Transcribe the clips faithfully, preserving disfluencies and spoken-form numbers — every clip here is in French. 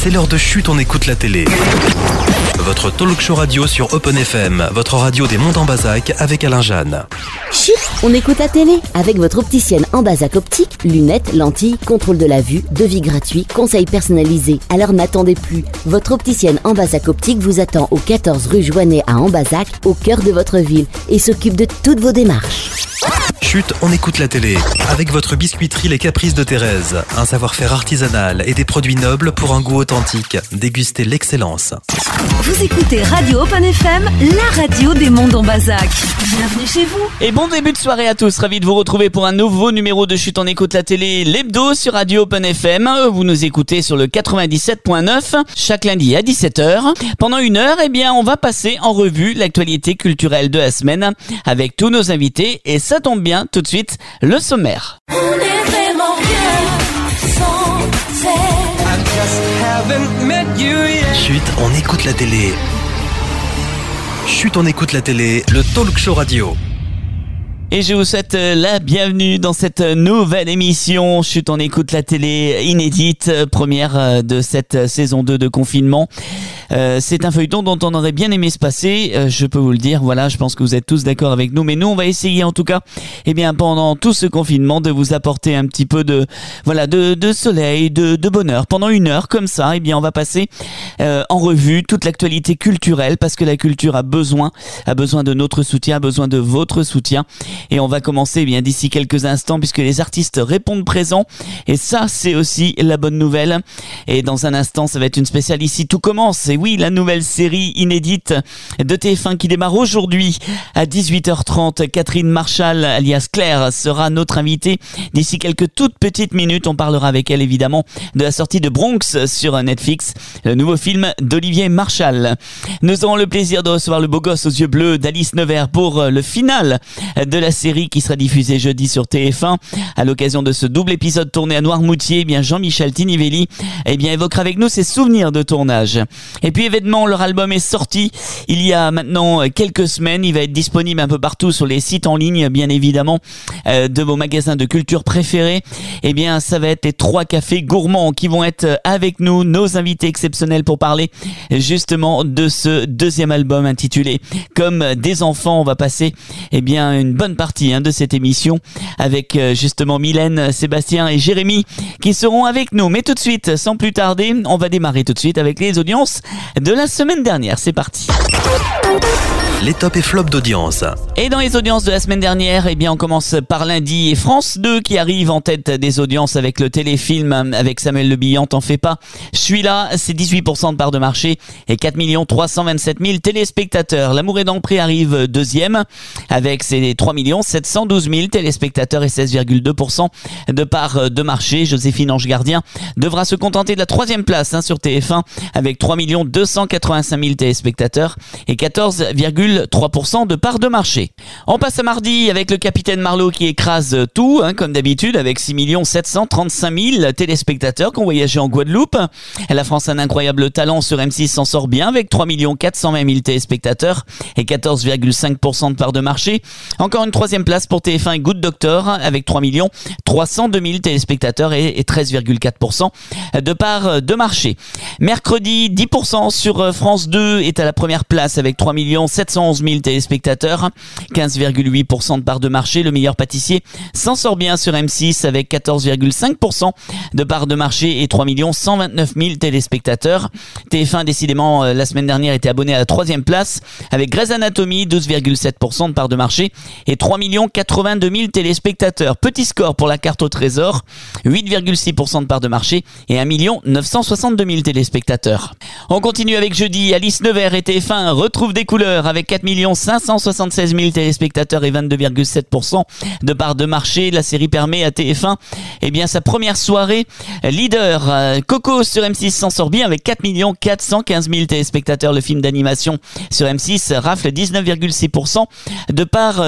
C'est l'heure de Chut, on écoute la télé. Votre talk show radio sur Open F M, votre radio des Monts en Bazac avec Alain Jeanne. Chut, on écoute la télé avec votre opticienne en Bazac optique, lunettes, lentilles, contrôle de la vue, devis gratuit, conseils personnalisés. Alors n'attendez plus, votre opticienne en Bazac optique vous attend au quatorze rue Joannet à Ambazac, au cœur de votre ville, et s'occupe de toutes vos démarches. Chut, on écoute la télé avec votre biscuiterie Les Caprices de Thérèse. Un savoir-faire artisanal et des produits nobles pour un goût authentique. Dégustez l'excellence. Vous écoutez Radio Open F M, la radio des Monts en Bazac. Bienvenue chez vous. Et bon début de soirée à tous. Ravi de vous retrouver pour un nouveau numéro de Chut, on écoute la télé, l'hebdo sur Radio Open F M. Vous nous écoutez sur le quatre-vingt-dix-sept point neuf chaque lundi à dix-sept heures. Pendant une heure, eh bien, on va passer en revue l'actualité culturelle de la semaine avec tous nos invités. Et ça tombe bien, tout de suite, le sommaire. On est vraiment bien sans elle. Chut, on écoute la télé. Chut, on écoute la télé, le talk show radio. Et je vous souhaite la bienvenue dans cette nouvelle émission Chut, on écoute la télé inédite, première de cette saison deux de confinement. Euh, c'est un feuilleton dont on aurait bien aimé se passer, euh, je peux vous le dire, voilà, je pense que vous êtes tous d'accord avec nous, mais nous on va essayer en tout cas, eh bien pendant tout ce confinement, de vous apporter un petit peu de, voilà, de, de soleil, de, de bonheur. Pendant une heure comme ça, eh bien on va passer euh, en revue toute l'actualité culturelle, parce que la culture a besoin, a besoin de notre soutien, a besoin de votre soutien. Et on va commencer eh bien d'ici quelques instants, puisque les artistes répondent présents, et ça c'est aussi la bonne nouvelle. Et dans un instant, ça va être une spéciale Ici tout commence. Et oui, la nouvelle série inédite de T F un qui démarre aujourd'hui à dix-huit heures trente. Catherine Marshall, alias Claire, sera notre invitée d'ici quelques toutes petites minutes. On parlera avec elle évidemment de la sortie de Bronx sur Netflix, le nouveau film d'Olivier Marshall. Nous aurons le plaisir de recevoir le beau gosse aux yeux bleus d'Alice Nevers pour le final de la série qui sera diffusée jeudi sur T F un. À l'occasion de ce double épisode tourné à Noirmoutier, eh bien Jean-Michel Tinivelli eh bien évoquera avec nous ses souvenirs de tournage. Et puis événement, leur album est sorti il y a maintenant quelques semaines. Il va être disponible un peu partout sur les sites en ligne, bien évidemment, euh, de vos magasins de culture préférés. Eh bien, ça va être les trois cafés gourmands qui vont être avec nous, nos invités exceptionnels pour parler justement de ce deuxième album intitulé Comme des enfants. On va passer eh bien une bonne partie hein, de cette émission avec euh, justement Mylène, Sébastien et Jérémy qui seront avec nous. Mais tout de suite, sans plus tarder, on va démarrer tout de suite avec les audiences de la semaine dernière. C'est parti. Les tops et flops d'audience. Et dans les audiences de la semaine dernière, eh bien on commence par lundi et France deux qui arrive en tête des audiences avec le téléfilm avec Samuel Le Bihan, T'en fais pas. Je suis là, c'est dix-huit pour cent de part de marché et quatre millions trois cent vingt-sept mille téléspectateurs. L'amour est dans le pré arrive deuxième avec ses trois millions sept cent douze mille téléspectateurs et seize virgule deux pour cent de part de marché. Joséphine Ange Gardien devra se contenter de la troisième place hein, sur T F un avec trois millions deux cent quatre-vingt-cinq mille téléspectateurs et quatorze virgule trois pour cent de part de marché. On passe à mardi avec le Capitaine Marlowe qui écrase tout, hein, comme d'habitude, avec six millions sept cent trente-cinq mille téléspectateurs qui ont voyagé en Guadeloupe. La France a un incroyable talent sur M six s'en sort bien avec trois millions quatre cent vingt mille téléspectateurs et quatorze virgule cinq pour cent de part de marché. Encore une troisième place pour T F un et Good Doctor avec trois millions trois cent deux mille téléspectateurs et treize virgule quatre pour cent de part de marché. Mercredi, dix pour cent sur France deux est à la première place avec trois millions sept cent onze mille téléspectateurs, quinze virgule huit pour cent de part de marché. Le meilleur pâtissier s'en sort bien sur M six avec quatorze virgule cinq pour cent de part de marché et trois millions cent vingt-neuf mille téléspectateurs. T F un, décidément, la semaine dernière était abonné à la troisième place avec Grey's Anatomy, douze virgule sept pour cent de part de marché et trois millions quatre-vingt-deux mille téléspectateurs. Petit score pour la carte au trésor, huit virgule six pour cent de part de marché et un million neuf cent soixante-deux mille téléspectateurs. On continue avec jeudi. Alice Nevers et T F un retrouvent des couleurs avec quatre millions cinq cent soixante-seize mille téléspectateurs et vingt-deux virgule sept pour cent de part de marché. La série permet à T F un eh bien, sa première soirée leader. Coco sur M six s'en sort bien avec quatre millions quatre cent quinze mille téléspectateurs. Le film d'animation sur M six rafle dix-neuf virgule six pour cent de part de marché.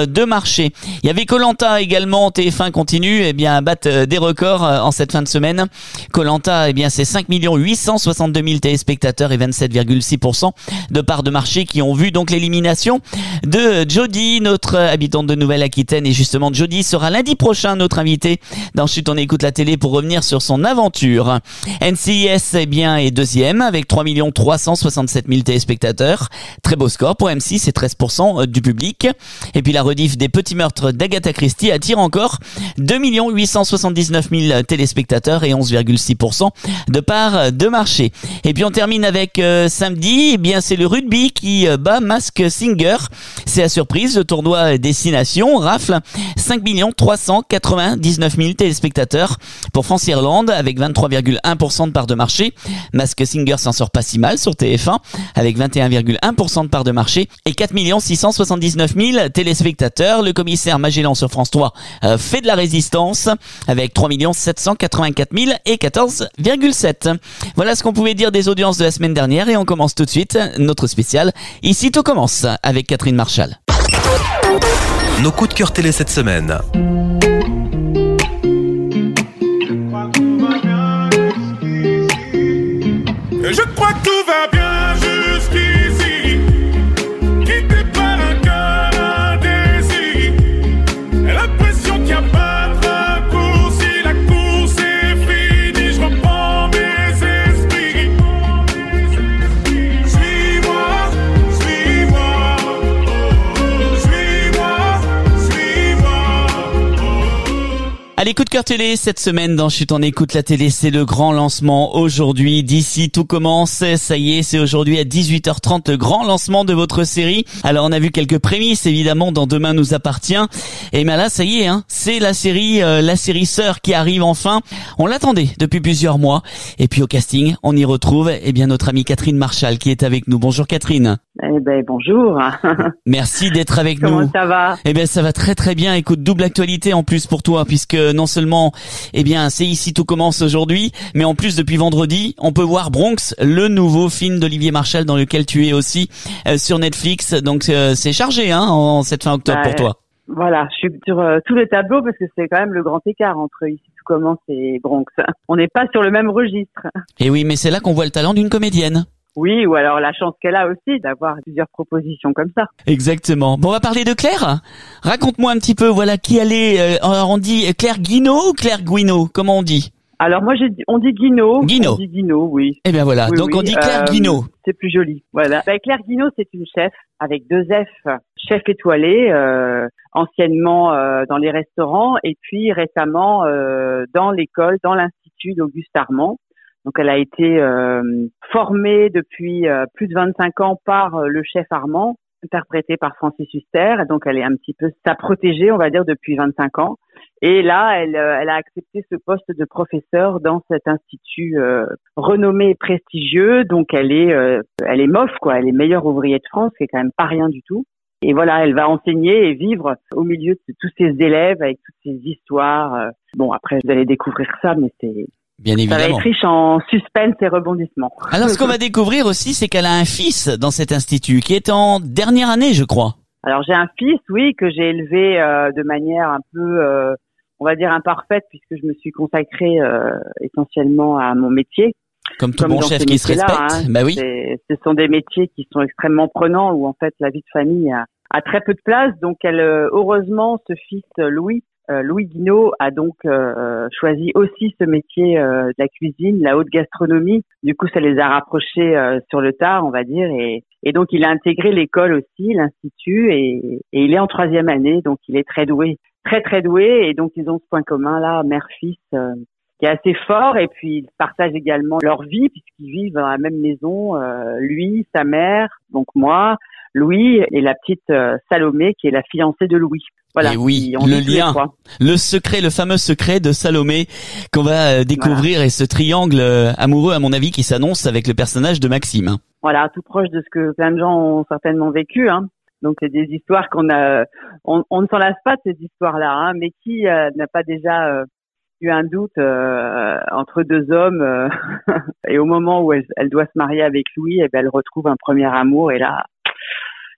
marché. Il y avait Koh-Lanta également, T F un continue eh bien, à battre des records en cette fin de semaine. Koh-Lanta, eh bien, c'est cinq millions huit cent soixante-deux mille téléspectateurs et vingt-sept virgule six pour cent de parts de marché qui ont vu donc l'élimination de Jody, notre habitante de Nouvelle-Aquitaine. Et justement, Jody sera lundi prochain notre invité dans Chut, on écoute la télé pour revenir sur son aventure. N C I S, eh bien, est deuxième avec trois millions trois cent soixante-sept mille téléspectateurs. Très beau score pour M six, c'est treize pour cent du public. Et puis la rediff des Petits Meurtres d'Agatha Christie attire encore deux millions huit cent soixante-dix-neuf mille téléspectateurs et onze virgule six pour cent de part de marché. Et puis on termine avec euh, samedi, eh bien c'est le rugby qui euh, bat Masked Singer. C'est la surprise, le tournoi Destination rafle cinq millions trois cent quatre-vingt-dix-neuf mille téléspectateurs pour France-Irlande avec vingt-trois virgule un pour cent de part de marché. Masked Singer s'en sort pas si mal sur T F un avec vingt et un virgule un pour cent de part de marché et quatre millions six cent soixante-dix-neuf mille téléspectateurs. Le commissaire Magellan sur France trois euh, fait de la résistance avec trois millions sept cent quatre-vingt-quatre mille et quatorze virgule sept. Voilà ce qu'on pouvait dire des audiences de la semaine dernière et on commence tout de suite notre spécial. Ici tout commence avec Catherine Marchal. Nos coups de cœur télé cette semaine. Je crois que tout va bien jusqu'ici. Quitté par un cœur indécis. L'impression qu'il n'y a pas de raccourci. La course est finie. Je reprends mes esprits. Suis-moi, suis-moi. Suis-moi, suis-moi. Allez, coup de cœur télé cette semaine dans Chut, on écoute la télé, c'est le grand lancement aujourd'hui. D'ici tout commence, ça y est, c'est aujourd'hui à dix-huit heures trente le grand lancement de votre série. Alors on a vu quelques prémices évidemment dans Demain nous appartient. Et bien là, ça y est, hein, c'est la série, euh, la série Sœur qui arrive enfin. On l'attendait depuis plusieurs mois. Et puis au casting, on y retrouve eh bien notre amie Catherine Marchal qui est avec nous. Bonjour Catherine. Eh ben bonjour. Merci d'être avec Comment nous. Comment ça va? Eh ben ça va très très bien. Écoute, double actualité en plus pour toi puisque non seulement eh bien c'est Ici tout commence aujourd'hui, mais en plus depuis vendredi, on peut voir Bronx, le nouveau film d'Olivier Marchal dans lequel tu es aussi euh, sur Netflix. Donc euh, c'est chargé hein en cette fin octobre bah, pour toi. Voilà, je suis sur euh, tous les tableaux parce que c'est quand même le grand écart entre Ici tout commence et Bronx. On n'est pas sur le même registre. Et oui, mais c'est là qu'on voit le talent d'une comédienne. Oui, ou alors la chance qu'elle a aussi d'avoir plusieurs propositions comme ça. Exactement. Bon, on va parler de Claire. Raconte-moi un petit peu, voilà, qui elle est. Euh, alors on dit Claire Guinaud ou Claire Guinaud? Comment on dit? Alors moi, j'ai, on dit Guinaud. Guinaud. On dit Guinaud, oui. Eh bien voilà, oui, donc oui. on dit Claire euh, Guinaud. C'est plus joli, voilà. Bah, Claire Guinaud, c'est une chef avec deux F, chef étoilée, euh, anciennement euh, dans les restaurants et puis récemment euh, dans l'école, dans l'Institut d'Auguste Armand. Donc elle a été euh, formée depuis euh, plus de vingt-cinq ans par euh, le chef Armand, interprété par Francis Huster. Donc elle est un petit peu sa protégée, on va dire, depuis vingt-cinq ans. Et là, elle, euh, elle a accepté ce poste de professeur dans cet institut euh, renommé et prestigieux. Donc elle est, euh, elle est M O F, quoi. Elle est meilleure ouvrier de France, c'est quand même pas rien du tout. Et voilà, elle va enseigner et vivre au milieu de tous ces élèves avec toutes ces histoires. Bon, après, vous allez découvrir ça, mais c'est Bien évidemment. Ça va être riche en suspense et rebondissements. Alors, ce qu'on va découvrir aussi, c'est qu'elle a un fils dans cet institut qui est en dernière année, je crois. Alors, j'ai un fils, oui, que j'ai élevé euh, de manière un peu, euh, on va dire, imparfaite, puisque je me suis consacrée euh, essentiellement à mon métier. Comme tout Comme bon chef qui se respecte. Hein, bah oui. C'est, ce sont des métiers qui sont extrêmement prenants, où en fait la vie de famille a, a très peu de place. Donc, elle, heureusement, ce fils Louis, Euh, Louis Guinaud a donc euh, choisi aussi ce métier euh, de la cuisine, la haute gastronomie. Du coup, ça les a rapprochés euh, sur le tard, on va dire. Et, et donc, il a intégré l'école aussi, l'institut, et, et il est en troisième année. Donc, il est très doué, très très doué. Et donc, ils ont ce point commun là, mère-fils, euh, qui est assez fort. Et puis, ils partagent également leur vie puisqu'ils vivent dans la même maison. Euh, lui, sa mère, donc moi, Louis et la petite euh, Salomé, qui est la fiancée de Louis. Voilà, et oui, le lien, le secret, le fameux secret de Salomé qu'on va découvrir voilà. Et ce triangle amoureux, à mon avis, qui s'annonce avec le personnage de Maxime. Voilà, tout proche de ce que plein de gens ont certainement vécu. Hein. Donc, c'est des histoires qu'on a, on, on ne s'en lasse pas de ces histoires-là. Hein, mais qui euh, n'a pas déjà euh, eu un doute euh, entre deux hommes euh, et au moment où elle, elle doit se marier avec Louis, eh ben, elle retrouve un premier amour et là.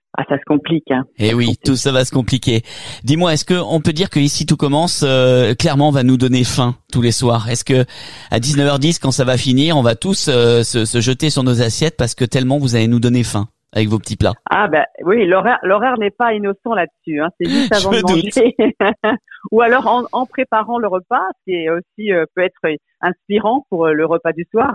Ah, ça se complique. Hein. Et oui, tout ça va se compliquer. Dis-moi, est-ce que on peut dire que Ici tout commence, euh, clairement, va nous donner faim tous les soirs? Est-ce que à dix-neuf heures dix, quand ça va finir, on va tous euh, se, se jeter sur nos assiettes parce que tellement vous allez nous donner faim avec vos petits plats? Ah ben oui, l'horaire, l'horaire n'est pas innocent là-dessus. Hein. C'est juste avant Je de manger, ou alors en, en préparant le repas, c'est aussi euh, peut être inspirant pour euh, le repas du soir,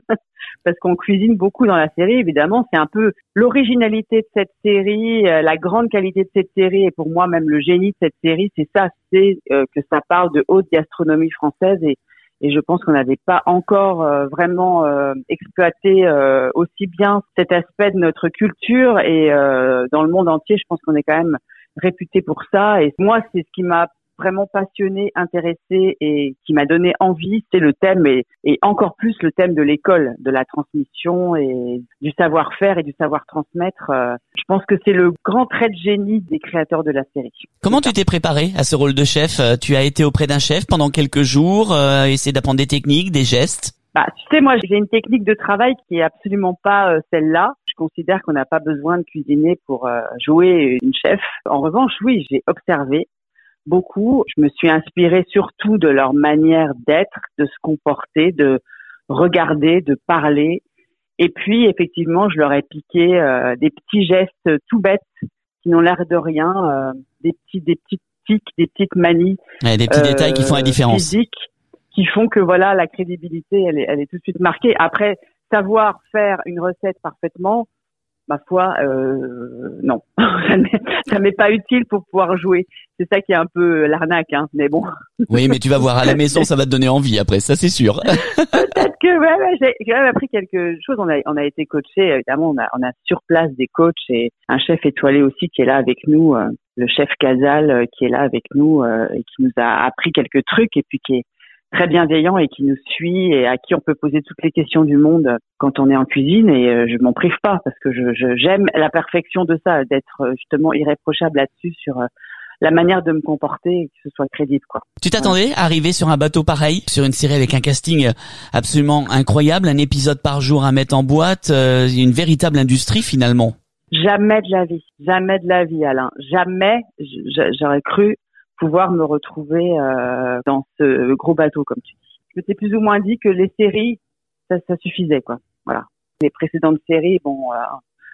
parce qu'on cuisine beaucoup dans la série. Évidemment, c'est un peu l'originalité de cette série, euh, la grande qualité de cette série, et pour moi même le génie de cette série, c'est ça, c'est euh, que ça parle de haute gastronomie française et Et je pense qu'on n'avait pas encore euh, vraiment euh, exploité euh, aussi bien cet aspect de notre culture. Et euh, dans le monde entier, je pense qu'on est quand même réputé pour ça. Et moi, c'est ce qui m'a vraiment passionné, intéressé et qui m'a donné envie, c'est le thème et, et encore plus le thème de l'école, de la transmission et du savoir-faire et du savoir transmettre. Euh, je pense que c'est le grand trait de génie des créateurs de la série. Comment tu t'es préparé à ce rôle de chef? Tu as été auprès d'un chef pendant quelques jours, euh, essayer d'apprendre des techniques, des gestes? Bah, tu sais, moi, j'ai une technique de travail qui est absolument pas euh, celle-là. Je considère qu'on n'a pas besoin de cuisiner pour euh, jouer une chef. En revanche, oui, j'ai observé beaucoup. Je me suis inspirée surtout de leur manière d'être, de se comporter, de regarder, de parler. Et puis, effectivement, je leur ai piqué euh, des petits gestes tout bêtes qui n'ont l'air de rien, euh, des petits, des petites tics, des petites manies, ouais, des petits euh, détails qui font la différence, physiques, qui font que voilà, la crédibilité, elle est, elle est tout de suite marquée. Après, savoir faire une recette parfaitement, ma foi, euh, non, ça m'est, ça m'est pas utile pour pouvoir jouer. C'est ça qui est un peu l'arnaque, hein. Mais bon. Oui, mais tu vas voir à la maison, ça va te donner envie après, ça c'est sûr. Peut-être que ouais, ouais, j'ai quand même appris quelque chose. On a, on a été coaché, évidemment, on a, on a sur place des coachs et un chef étoilé aussi qui est là avec nous, euh, le chef Casal euh, qui est là avec nous euh, et qui nous a appris quelques trucs et puis qui est très bienveillant et qui nous suit et à qui on peut poser toutes les questions du monde quand on est en cuisine et euh, je m'en prive pas parce que je, je j'aime la perfection de ça, d'être euh, justement irréprochable là-dessus sur euh, la manière de me comporter et que ce soit crédible, quoi. Tu t'attendais à arriver sur un bateau pareil, sur une série avec un casting absolument incroyable, un épisode par jour à mettre en boîte, euh, une véritable industrie finalement? Jamais de la vie, jamais de la vie, Alain. Jamais j'aurais cru pouvoir me retrouver euh, dans ce gros bateau, comme tu dis. Je m'étais plus ou moins dit que les séries, ça, ça suffisait, quoi. Voilà. Les précédentes séries, bon, euh,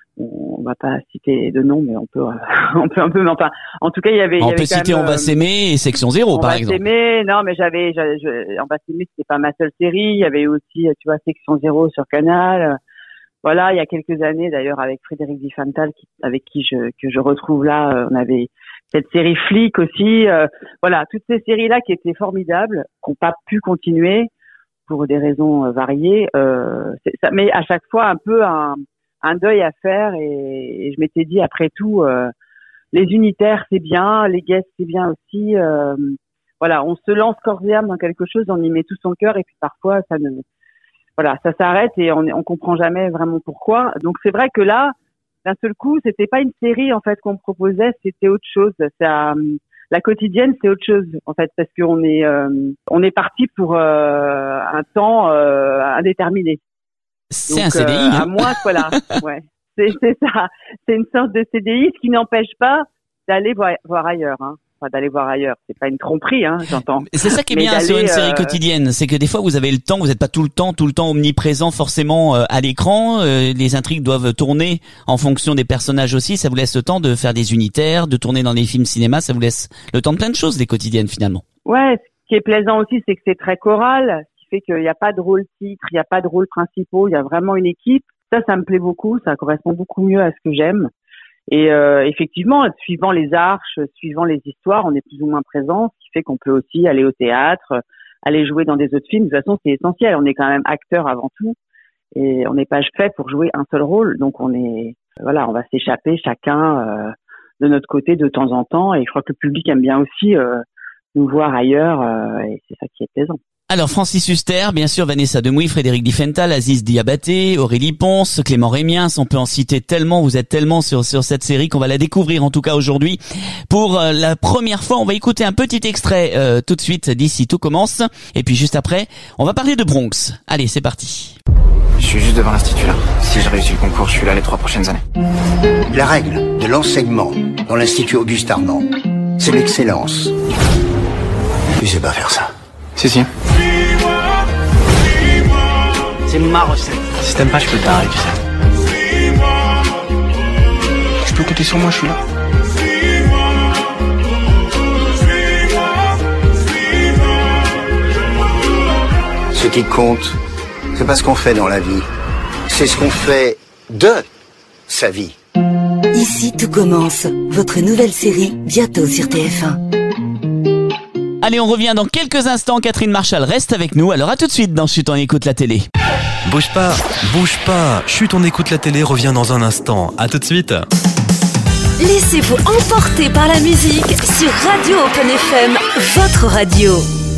on va pas citer de nom, mais on peut, euh, on peut un peu, mais enfin, en tout cas, il y avait. On il y peut avait citer quand même, On va s'aimer et Section Zéro, par exemple. On va s'aimer, non, mais j'avais, j'avais je, On va s'aimer, c'était pas ma seule série. Il y avait aussi, tu vois, Section Zéro sur Canal. Voilà, il y a quelques années, d'ailleurs, avec Frédéric Diffenthal, qui, avec qui je, que je retrouve là, on avait cette série Flic aussi, euh, voilà, toutes ces séries-là qui étaient formidables, qui n'ont pas pu continuer pour des raisons euh, variées. Euh, ça met à chaque fois un peu un, un deuil à faire et, et je m'étais dit après tout, euh, les unitaires c'est bien, les guests c'est bien aussi. Euh, voilà, on se lance corps et âme dans quelque chose, on y met tout son cœur et puis parfois ça ne, voilà, ça s'arrête et on, on comprend jamais vraiment pourquoi. Donc c'est vrai que là. D'un seul coup, c'était pas une série en fait qu'on me proposait, c'était autre chose. Ça, la quotidienne, c'est autre chose en fait, parce qu'on est, euh, on est parti pour euh, un temps euh, indéterminé. C'est Donc, un C D I. Euh, hein. À moi, voilà. Ouais, c'est, c'est ça. C'est une sorte de C D I, ce qui n'empêche pas d'aller voir, voir ailleurs. Hein. Enfin, d'aller voir ailleurs, c'est pas une tromperie, hein, j'entends. C'est ça qui est Mais bien sur une série euh... quotidienne, c'est que des fois vous avez le temps, vous n'êtes pas tout le temps, tout le temps omniprésent forcément euh, à l'écran. Euh, les intrigues doivent tourner en fonction des personnages aussi. Ça vous laisse le temps de faire des unitaires, de tourner dans des films cinéma. Ça vous laisse le temps de plein de choses, les quotidiennes finalement. Ouais, ce qui est plaisant aussi, c'est que c'est très choral, ce qui fait qu'il n'y a pas de rôle titre, il n'y a pas de rôle principaux, il y a vraiment une équipe. Ça, ça me plaît beaucoup, ça correspond beaucoup mieux à ce que j'aime. Et euh, effectivement, suivant les arches, suivant les histoires, on est plus ou moins présent, ce qui fait qu'on peut aussi aller au théâtre, aller jouer dans des autres films. De toute façon, c'est essentiel. On est quand même acteur avant tout, et on n'est pas fait pour jouer un seul rôle. Donc, on est, voilà, on va s'échapper chacun euh, de notre côté de temps en temps. Et je crois que le public aime bien aussi euh, nous voir ailleurs, euh, et c'est ça qui est plaisant. Alors Francis Huster, bien sûr Vanessa Demouy, Frédéric Diffenthal, Aziz Diabaté, Aurélie Ponce, Clément Rémiens, on peut en citer tellement, vous êtes tellement sur sur cette série qu'on va la découvrir en tout cas aujourd'hui. Pour euh, la première fois, on va écouter un petit extrait euh, tout de suite d'Ici tout commence et puis juste après, on va parler de Bronx. Allez, c'est parti. Je suis juste devant l'Institut là. Si je réussis le concours, je suis là les trois prochaines années. La règle de l'enseignement dans l'Institut Auguste Armand, c'est l'excellence. Tu sais pas faire ça. Si, si. C'est ma recette. Si t'aimes pas, je peux te barrer, tu sais. Je peux compter sur moi, je suis là. Ce qui compte, c'est pas ce qu'on fait dans la vie, c'est ce qu'on fait de sa vie. Ici tout commence, votre nouvelle série, bientôt sur T F un. Allez, on revient dans quelques instants. Catherine Marchal reste avec nous. Alors à tout de suite dans Chut, on écoute la télé. Bouge pas, bouge pas. Chut, on écoute la télé revient dans un instant. À tout de suite. Laissez-vous emporter par la musique sur Radio Open F M, votre radio.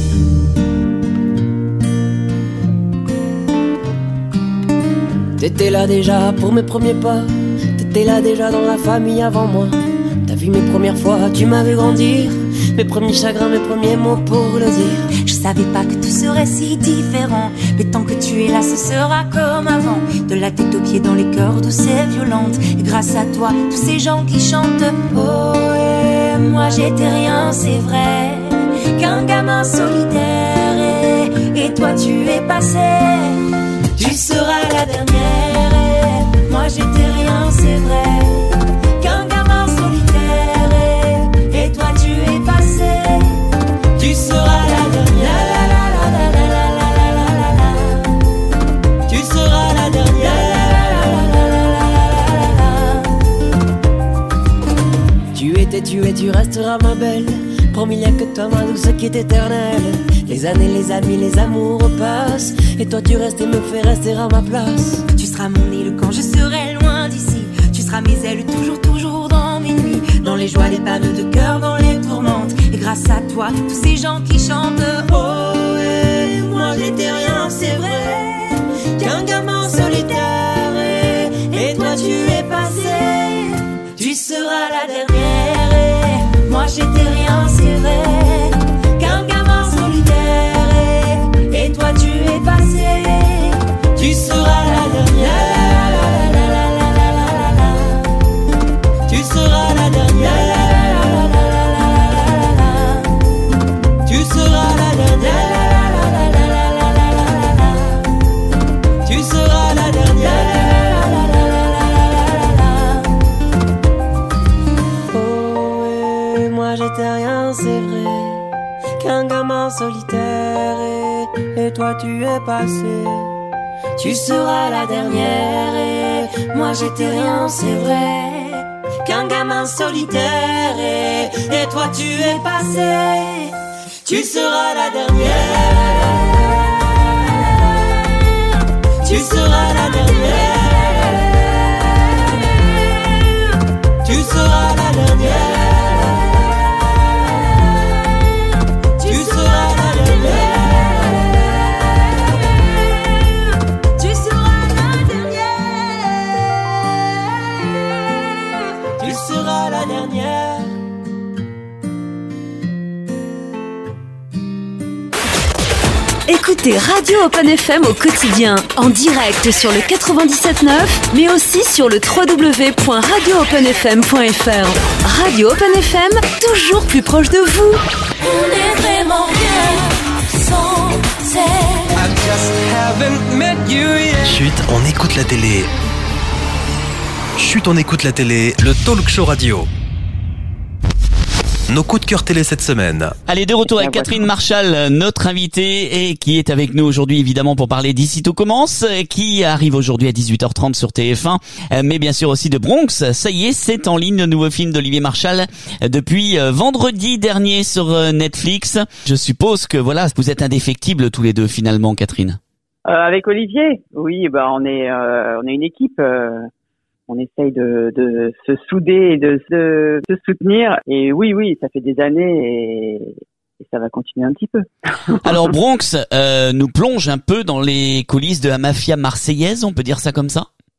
T'étais là déjà pour mes premiers pas. T'étais là déjà dans la famille avant moi. T'as vu mes premières fois, tu m'as vu grandir. Mes premiers chagrins, mes premiers mots pour le dire. Je savais pas que tout serait si différent. Mais tant que tu es là, ce sera comme avant. De la tête aux pieds dans les cœurs douces et violentes. Et grâce à toi, tous ces gens qui chantent. Oh, et moi j'étais rien, c'est vrai. Qu'un gamin solitaire. Et, et toi tu es passé. Tu seras la dernière. Et moi j'étais rien, c'est vrai. Qu'un gamin solitaire. Et, et toi tu es passé. Tu seras la dernière. La, la, la, la, la, la, la, la, la, la. Tu seras la dernière. La, la, la, la, la, la, la. Tu étais, tu es, tu resteras ma belle. Promis, y'a que toi, ma douce, qui est éternelle. Les années, les amis, les amours passent. Et toi, tu restes et me fais rester à ma place. Tu seras mon île quand je serai loin d'ici. Tu seras mes ailes toujours, toujours dans mes nuits. Dans les joies, les panneaux de cœur, dans les tourmentes. Et grâce à toi, tous ces gens qui chantent. Oh, et moi j'étais rien, c'est vrai. Qu'un gamin solitaire. Et, et toi, tu es passé. Tu seras la dernière. Et moi j'étais rien, c'est vrai. Qu'un gamin solitaire. Et, et toi, tu es passé. Tu seras la dernière. Tu seras la dernière. Tu seras la dernière. Tu seras la dernière. Oh, et moi j'étais rien, c'est vrai. Qu'un gamin solitaire. Et, et toi, tu es passé. Tu seras la dernière. Et moi j'étais rien, c'est vrai. Qu'un gamin solitaire. Et, et toi tu es passé. Tu seras la dernière. Tu seras la dernière. Tu seras la dernière. Tu seras la dernière. Tu seras la dernière. Tu seras la dernière. Écoutez Radio Open F M au quotidien, en direct sur le quatre-vingt-dix-sept neuf, mais aussi sur le w w w point radio open f m point f r. Radio Open F M, toujours plus proche de vous. On est vraiment bien sans elle. Chut, on écoute la télé. Chut, on écoute la télé, le talk show radio. Nos coups de cœur télé cette semaine. Allez, de retour avec Catherine Marchal, notre invitée, et qui est avec nous aujourd'hui évidemment pour parler d'Ici tout commence, qui arrive aujourd'hui à dix-huit heures trente sur T F un, mais bien sûr aussi de Bronx. Ça y est, c'est en ligne, le nouveau film d'Olivier Marchal depuis vendredi dernier sur Netflix. Je suppose que voilà, vous êtes indéfectibles tous les deux finalement, Catherine. Euh, avec Olivier, oui, bah on est, euh, on est une équipe. Euh... On essaye de, de se souder et de se, se soutenir. Et oui, oui, ça fait des années et, et ça va continuer un petit peu. Alors Bronx euh, nous plonge un peu dans les coulisses de la mafia marseillaise, on peut dire ça comme ça ?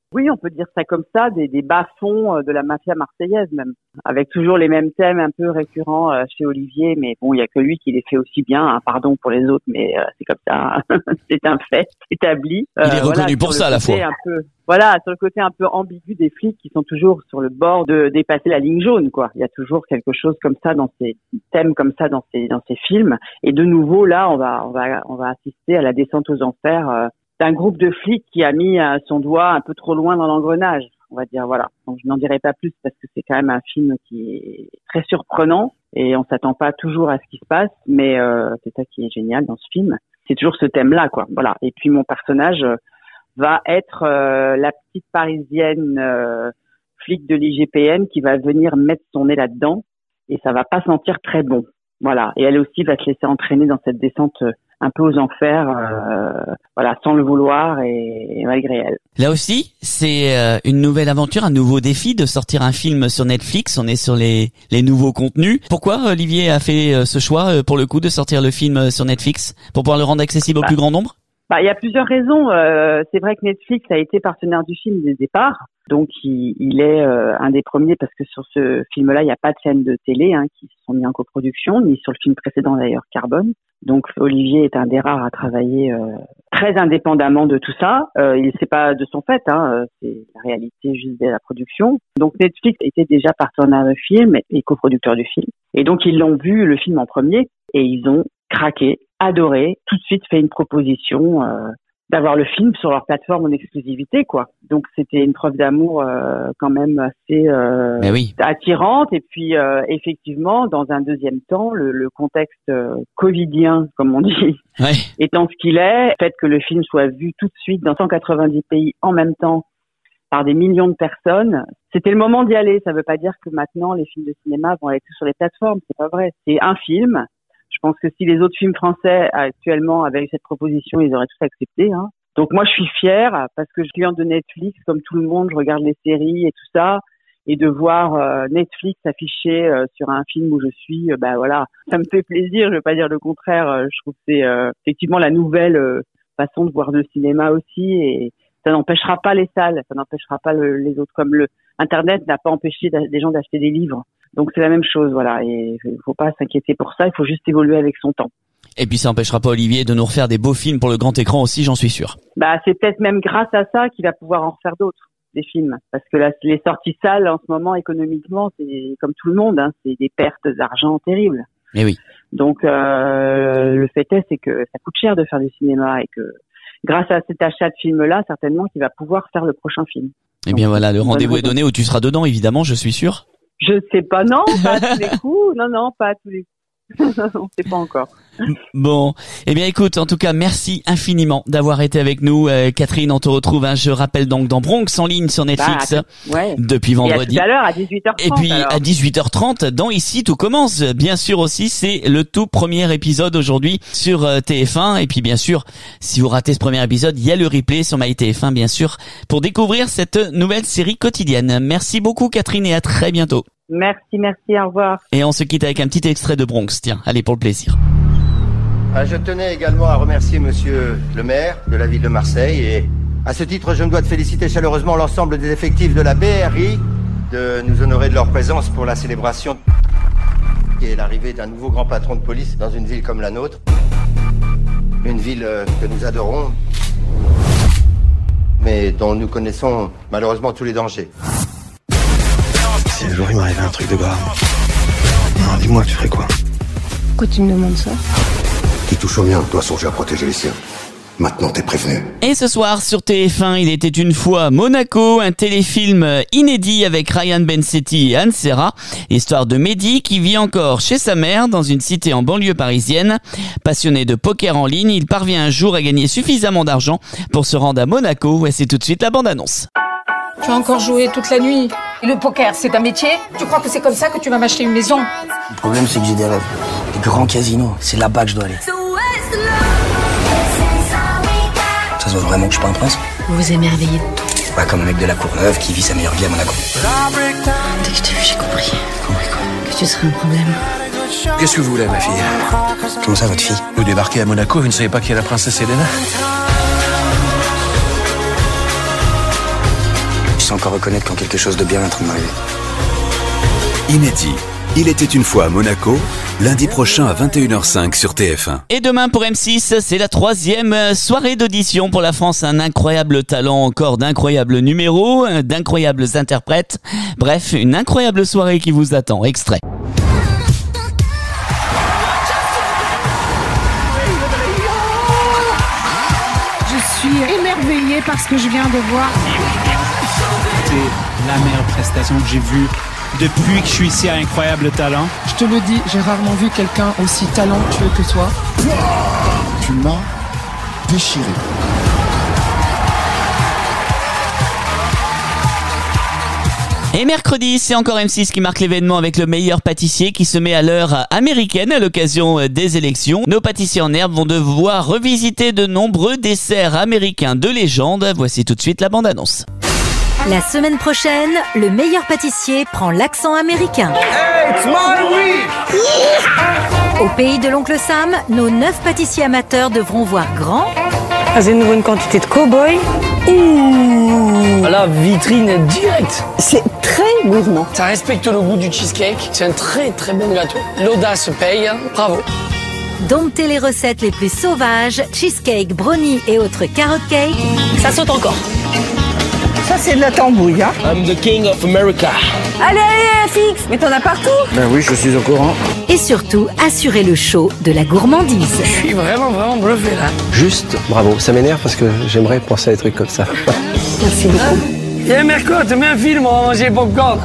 Oui, on peut dire ça comme ça, des, des bas-fonds de la mafia marseillaise même, avec toujours les mêmes thèmes un peu récurrents chez Olivier, mais bon, il y a que lui qui les fait aussi bien, hein, pardon pour les autres, mais euh, c'est comme ça, c'est un fait établi. Il est euh, reconnu voilà, pour ça à la fois. Un peu, voilà, sur le côté un peu ambigu des flics qui sont toujours sur le bord de dépasser la ligne jaune, quoi. Il y a toujours quelque chose comme ça dans ces thèmes comme ça dans ces dans ces films, et de nouveau là, on va on va on va assister à la descente aux enfers. Euh, d'un groupe de flics qui a mis euh, son doigt un peu trop loin dans l'engrenage, on va dire, voilà. Donc je n'en dirai pas plus parce que c'est quand même un film qui est très surprenant et on s'attend pas toujours à ce qui se passe, mais euh, c'est ça qui est génial dans ce film. C'est toujours ce thème-là, quoi. Voilà. Et puis mon personnage euh, va être euh, la petite parisienne euh, flic de l'I G P N qui va venir mettre son nez là-dedans et ça va pas sentir très bon. Voilà. Et elle aussi va se laisser entraîner dans cette descente euh, un peu aux enfers, euh, voilà, sans le vouloir et, et malgré elle. Là aussi, c'est euh, une nouvelle aventure, un nouveau défi de sortir un film sur Netflix. On est sur les les nouveaux contenus. Pourquoi Olivier a fait euh, ce choix, euh, pour le coup, de sortir le film sur Netflix pour pouvoir le rendre accessible au bah, plus grand nombre? Bah, il y a plusieurs raisons. Euh, c'est vrai que Netflix a été partenaire du film dès le départ. Donc, il, il est euh, un des premiers parce que sur ce film-là, il n'y a pas de chaînes de télé hein, qui sont mis en coproduction, ni sur le film précédent d'ailleurs, Carbone. Donc, Olivier est un des rares à travailler euh, très indépendamment de tout ça. Euh, il c'est pas de son fait, hein, c'est la réalité juste de la production. Donc, Netflix était déjà partenaire du film et coproducteur du film. Et donc, ils l'ont vu le film en premier et ils ont craqué, adoré, tout de suite fait une proposition euh, d'avoir le film sur leur plateforme en exclusivité, quoi. Donc c'était une preuve d'amour euh, quand même assez euh, oui. attirante. Et puis euh, effectivement, dans un deuxième temps, le, le contexte euh, covidien, comme on dit, ouais. étant ce qu'il est, le fait que le film soit vu tout de suite dans cent quatre-vingt-dix pays en même temps par des millions de personnes, c'était le moment d'y aller. Ça veut pas dire que maintenant les films de cinéma vont aller tous sur les plateformes, c'est pas vrai. C'est un film. Je pense que si les autres films français actuellement avaient eu cette proposition, ils auraient tous accepté. Hein. Donc moi, je suis fière parce que je suis cliente de Netflix, comme tout le monde, je regarde les séries et tout ça, et de voir euh, Netflix affiché euh, sur un film où je suis, euh, bah voilà, ça me fait plaisir. Je veux pas dire le contraire. Euh, je trouve que c'est euh, effectivement la nouvelle euh, façon de voir le cinéma aussi, et ça n'empêchera pas les salles, ça n'empêchera pas le, les autres. Comme le Internet n'a pas empêché des gens d'acheter des livres. Donc c'est la même chose, voilà, et il faut pas s'inquiéter pour ça, il faut juste évoluer avec son temps. Et puis ça n'empêchera pas Olivier de nous refaire des beaux films pour le grand écran aussi, j'en suis sûr. Bah c'est peut-être même grâce à ça qu'il va pouvoir en refaire d'autres, des films, parce que là, les sorties salles en ce moment économiquement, c'est comme tout le monde, hein, c'est des pertes d'argent terribles. Mais oui. Donc euh, le fait est, c'est que ça coûte cher de faire du cinéma et que grâce à cet achat de film-là, certainement qu'il va pouvoir faire le prochain film. Eh bien voilà, le rendez-vous est donné où tu seras dedans, évidemment, je suis sûr. Je sais pas, non, pas à tous les coups, non, non, pas à tous les coups. On sait pas encore. Bon, eh bien écoute, en tout cas, merci infiniment d'avoir été avec nous. Euh, Catherine, on te retrouve, hein, je rappelle donc dans Bronx en ligne sur Netflix bah, ouais. depuis vendredi. Et à tout à l'heure à dix-huit heures trente. Et puis alors. à dix-huit heures trente, dans Ici tout commence. Bien sûr aussi, c'est le tout premier épisode aujourd'hui sur euh, T F un. Et puis bien sûr, si vous ratez ce premier épisode, il y a le replay sur My T F un, bien sûr, pour découvrir cette nouvelle série quotidienne. Merci beaucoup Catherine et à très bientôt. Merci, merci, au revoir. Et on se quitte avec un petit extrait de Bronx. Tiens, allez pour le plaisir. Ah, je tenais également à remercier monsieur le maire de la ville de Marseille et à ce titre, je me dois de féliciter chaleureusement l'ensemble des effectifs de la B R I de nous honorer de leur présence pour la célébration qui est l'arrivée d'un nouveau grand patron de police dans une ville comme la nôtre. Une ville que nous adorons, mais dont nous connaissons malheureusement tous les dangers. Si un jour il m'arrivait un truc de grave, non, dis-moi, tu ferais quoi? Pourquoi tu me demandes ça? Qui touche au mien doit songer à protéger les siens. Maintenant, t'es prévenu. Et ce soir sur T F un, il était une fois Monaco, un téléfilm inédit avec Ryan Bensetti et Anne Serra. Histoire de Mehdi qui vit encore chez sa mère dans une cité en banlieue parisienne. Passionné de poker en ligne, il parvient un jour à gagner suffisamment d'argent pour se rendre à Monaco. Et c'est tout de suite la bande-annonce. Tu as encore joué toute la nuit. Et le poker, c'est un métier? Tu crois que c'est comme ça que tu vas m'acheter une maison? Le problème, c'est que j'ai des rêves. Des grands casinos, c'est là-bas que je dois aller. Ça se voit vraiment que je suis pas un prince? Vous vous émerveillez de tout. Pas comme un mec de la Courneuve qui vit sa meilleure vie à Monaco. Dès que je t'ai vu, j'ai compris. Compris quoi? Que tu serais un problème. Qu'est-ce que vous voulez, ma fille? Comment ça, votre fille? Vous débarquez à Monaco, vous ne savez pas qui est la princesse Helena? sais encore reconnaître quand quelque chose de bien est en train de m'arriver. Inédit. Il était une fois à Monaco, lundi prochain à vingt et une heures cinq sur T F un. Et demain pour M six, c'est la troisième soirée d'audition pour la France. Un incroyable talent, encore d'incroyables numéros, d'incroyables interprètes. Bref, une incroyable soirée qui vous attend. Extrait. Je suis émerveillée par ce que je viens de voir. C'est la meilleure prestation que j'ai vue depuis que je suis ici à Incroyable Talent. Je te le dis, j'ai rarement vu quelqu'un aussi talentueux que toi. Tu m'as déchiré. Et mercredi, c'est encore M six qui marque l'événement avec le meilleur pâtissier qui se met à l'heure américaine à l'occasion des élections. Nos pâtissiers en herbe vont devoir revisiter de nombreux desserts américains de légende. Voici tout de suite la bande-annonce. La semaine prochaine, le meilleur pâtissier prend l'accent américain. Hey, it's my week! Au pays de l'oncle Sam, nos neuf pâtissiers amateurs devront voir grand. J'ai une bonne quantité de cow-boy. Ouh, la vitrine directe. C'est très gourmand. Ça respecte le goût du cheesecake. C'est un très très bon gâteau. L'audace paye. Bravo. Domptez les recettes les plus sauvages, cheesecake, brownie et autres carrot cake. Ça saute encore. Ça, c'est de la tambouille, hein. I'm the king of America. Allez, allez, fixe. Mais t'en as partout. Ben oui, je suis au courant. Et surtout, assurez le show de la gourmandise. Je suis vraiment, vraiment bluffé, là. Juste, bravo. Ça m'énerve parce que j'aimerais penser à des trucs comme ça. Merci beaucoup. Tiens, Mercotte, mets un film, on va manger popcorn.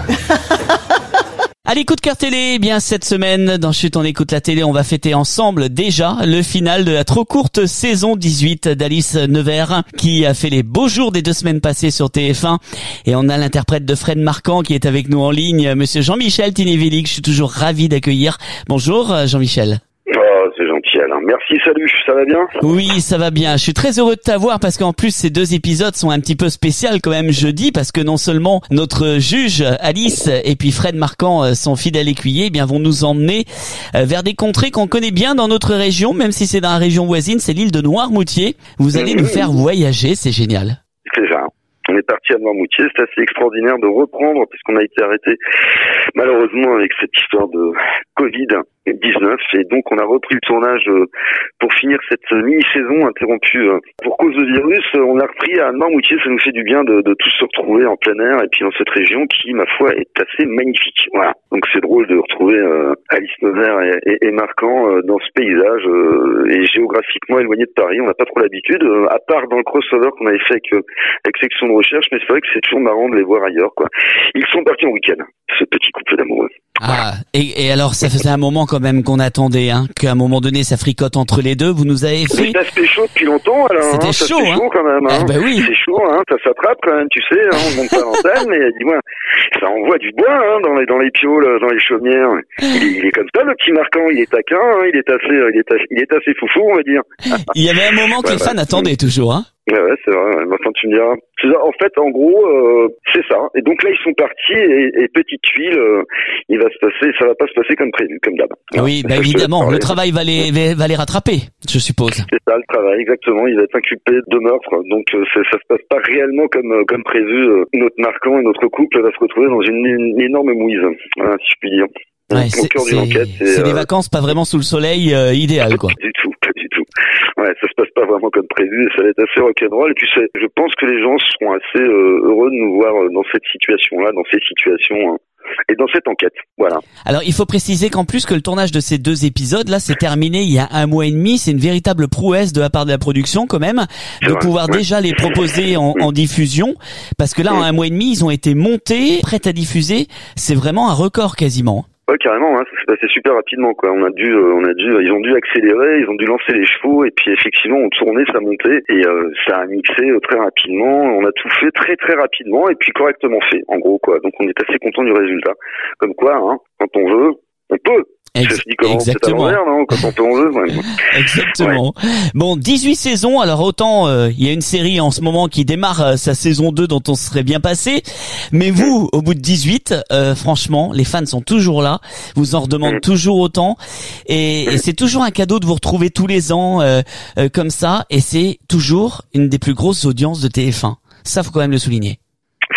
Allez, coup de cœur télé, eh bien cette semaine dans Chut on écoute la télé, on va fêter ensemble déjà le final de la trop courte saison dix-huit d'Alice Nevers qui a fait les beaux jours des deux semaines passées sur T F un. Et on a l'interprète de Fred Marquand qui est avec nous en ligne, monsieur Jean-Michel Tinivili, que je suis toujours ravi d'accueillir. Bonjour Jean-Michel. Oh, c'est gentil Alain. Merci, salut, ça va bien? Oui, ça va bien. Je suis très heureux de t'avoir parce qu'en plus ces deux épisodes sont un petit peu spéciaux quand même jeudi parce que non seulement notre juge Alice et puis Fred Marquand, son fidèle écuyer, eh bien vont nous emmener vers des contrées qu'on connaît bien dans notre région, même si c'est dans la région voisine, c'est l'île de Noirmoutier. Vous allez mmh. nous faire voyager, c'est génial. C'est ça. On est parti à Noirmoutier, c'est assez extraordinaire de reprendre puisqu'on a été arrêté malheureusement avec cette histoire de Covid dix-neuf et donc on a repris le tournage pour finir cette mini-saison interrompue pour cause de virus. On a repris à Noirmoutier, ça nous fait du bien de, de tous se retrouver en plein air et puis dans cette région qui, ma foi, est assez magnifique. Voilà. Donc c'est drôle de retrouver euh, Alice Nevers et, et, et Marquand euh, dans ce paysage euh, et géographiquement éloigné de Paris. On n'a pas trop l'habitude, euh, à part dans le crossover qu'on avait fait avec, euh, avec section de recherche, mais c'est vrai que c'est toujours marrant de les voir ailleurs, quoi. Ils sont partis en week-end, ce petit couple d'amoureux. Ah, et, et alors ça faisait un moment quand même qu'on attendait, hein, qu'à un moment donné ça fricote entre les deux. Vous nous avez fait. C'était chaud depuis longtemps, alors. C'était hein, chaud, ça hein. chaud quand même. Hein. Ah bah oui. C'est chaud, hein. Ça s'attrape quand même, tu sais. Hein, on monte pas l'antenne, mais dis-moi, ça envoie du bois, hein, dans les dans les pioles, dans les chaumières. Il est, il est comme ça, le petit Marquand. Il est taquin, hein, il est assez, il est assez, il est assez foufou, on va dire. Il y avait un moment que ouais, les fans bah, attendaient toujours, hein. Ouais, ouais, c'est vrai. Ouais. Enfin, tu me diras. En fait, en gros, euh, c'est ça. Et donc là, ils sont partis et, et petite tuile, euh, il va se passer, ça va pas se passer comme prévu, comme d'hab. Oui, bah évidemment, le travail va les, va les rattraper, je suppose. C'est ça, le travail, exactement. Il va être inculpé de meurtre, donc euh, ça se passe pas réellement comme euh, comme prévu. Euh, notre Marquand et notre couple va se retrouver dans une, une énorme mouise, voilà, si je puis dire. Ouais, c'est c'est des euh, vacances pas vraiment sous le soleil euh, idéal, quoi. Pas du tout, pas du tout. Ouais, ça se passe pas vraiment comme prévu, ça va être assez rock'n'roll. Et puis c'est, je pense que les gens seront assez euh, heureux de nous voir dans cette situation-là, dans ces situations. Hein. Et dans cette enquête, voilà. Alors, il faut préciser qu'en plus que le tournage de ces deux épisodes-là s'est terminé il y a un mois et demi. C'est une véritable prouesse de la part de la production, quand même, de vrai, pouvoir ouais. déjà les proposer en, en diffusion. Parce que là, en un mois et demi, ils ont été montés, prêts à diffuser. C'est vraiment un record, quasiment. Ouais, carrément, hein, ça s'est passé super rapidement, quoi. On a dû, euh, on a dû, ils ont dû accélérer, ils ont dû lancer les chevaux, et puis effectivement, on tournait, ça montait, et euh, ça a mixé euh, très rapidement. On a tout fait très très rapidement, et puis correctement fait, en gros, quoi. Donc on est assez content du résultat. Comme quoi, hein, quand on veut, on peut. Ex- exactement. C'est à l'envers, non, quand on peut, on veut. Ouais. Exactement. Ouais. Bon, dix-huit saisons. Alors autant il euh, y a une série en ce moment qui démarre euh, sa saison deux dont on serait bien passé, mais vous, au bout de dix-huit, euh, franchement, les fans sont toujours là. Vous en redemandent mmh. toujours autant, et, et c'est toujours un cadeau de vous retrouver tous les ans euh, euh, comme ça. Et c'est toujours une des plus grosses audiences de T F un. Ça, faut quand même le souligner.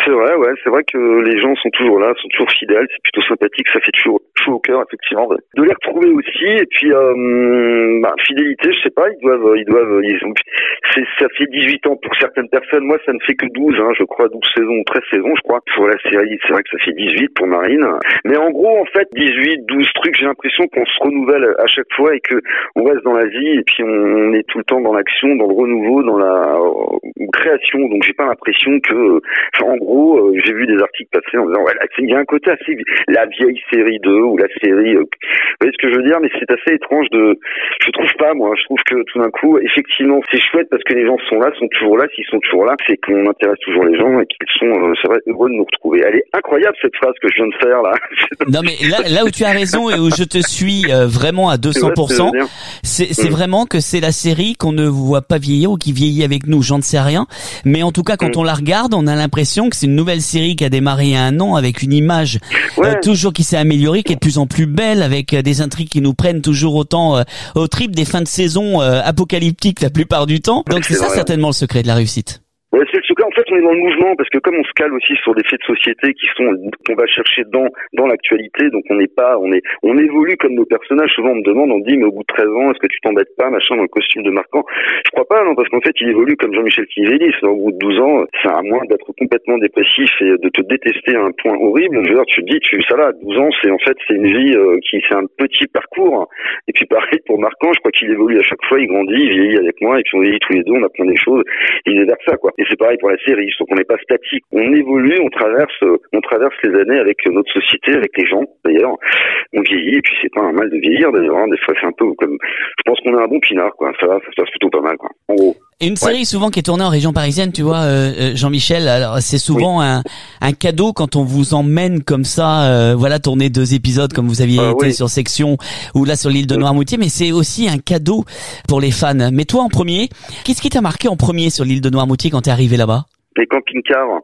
C'est vrai, ouais, c'est vrai que les gens sont toujours là, sont toujours fidèles, c'est plutôt sympathique, ça fait toujours chaud au cœur, effectivement, de, de les retrouver aussi. Et puis, euh, bah, fidélité, je sais pas, ils doivent, ils doivent, ils ont, c'est, ça fait dix-huit ans pour certaines personnes. Moi, ça ne fait que douze, hein, je crois, douze saisons, treize saisons, je crois. Pour la série, c'est vrai que ça fait dix-huit pour Marine. Mais en gros, en fait, dix-huit, douze trucs, j'ai l'impression qu'on se renouvelle à chaque fois et que on reste dans la vie et puis on, on est tout le temps dans l'action, dans le renouveau, dans la euh, création. Donc, j'ai pas l'impression que, enfin, en gros, euh, j'ai vu des articles passer en disant, ouais, là, il y a un côté assez, la vieille série deux ou la série, euh, vous voyez ce que je veux dire, mais c'est assez étrange de, je trouve pas, moi, je trouve que tout d'un coup, effectivement, c'est chouette parce que les gens sont là, sont toujours là, s'ils sont toujours là, c'est qu'on intéresse toujours les gens et qu'ils sont, euh, c'est vrai, heureux de nous retrouver. Elle est incroyable, cette phrase que je viens de faire, là. Non, mais là, là où tu as raison et où je te suis euh, vraiment à deux cents pour cent, c'est, c'est mmh. vraiment que c'est la série qu'on ne voit pas vieillir ou qui vieillit avec nous, j'en ne sais rien, mais en tout cas, quand mmh. on la regarde, on a l'impression que c'est une nouvelle série qui a démarré il y a un an avec une image ouais. euh, toujours qui s'est améliorée, qui est de plus en plus belle, avec euh, des intrigues qui nous prennent toujours autant euh, au trip, des fins de saison euh, apocalyptiques la plupart du temps. Donc c'est, c'est ça vrai. Certainement le secret de la réussite. Ouais, c'est le secret. En fait, on est dans le mouvement parce que comme on se cale aussi sur des faits de société qui sont qu'on va chercher dans dans l'actualité, donc on n'est pas, on est, on évolue comme nos personnages. Souvent, on me demande, on me dit, mais au bout de treize ans, est-ce que tu t'embêtes pas, machin, dans le costume de Marquand? Je crois pas, non, parce qu'en fait, il évolue comme Jean-Michel Kivélis. Au bout de douze ans, c'est à moins d'être complètement dépressif et de te détester à un point horrible. Je veux dire, tu te dis, tu, ça là, douze ans, c'est en fait, c'est une vie euh, qui, c'est un petit parcours. Et puis pareil pour Marquand, je crois qu'il évolue à chaque fois, il grandit, il vieillit avec moi, et puis on vieillit tous les deux, on apprend des choses. Il est vers ça, quoi. Et c'est pareil pour la série, sauf qu'on n'est pas statique. On évolue, on traverse, on traverse les années avec notre société, avec les gens, d'ailleurs. On vieillit, et puis c'est pas un mal de vieillir, d'ailleurs. Hein. Des fois, c'est un peu comme, je pense qu'on a un bon pinard, quoi. Ça va, ça se passe plutôt pas mal, quoi. En gros. Et une série ouais. souvent qui est tournée en région parisienne, tu vois, euh, Jean-Michel. Alors c'est souvent oui. un, un cadeau quand on vous emmène comme ça, euh, voilà, tourner deux épisodes comme vous aviez ah, été oui. sur Section ou là sur l'île de oui. Noirmoutier. Mais c'est aussi un cadeau pour les fans. Mais toi en premier, qu'est-ce qui t'a marqué en premier sur l'île de Noirmoutier quand t'es arrivé là-bas? Les camping-cars.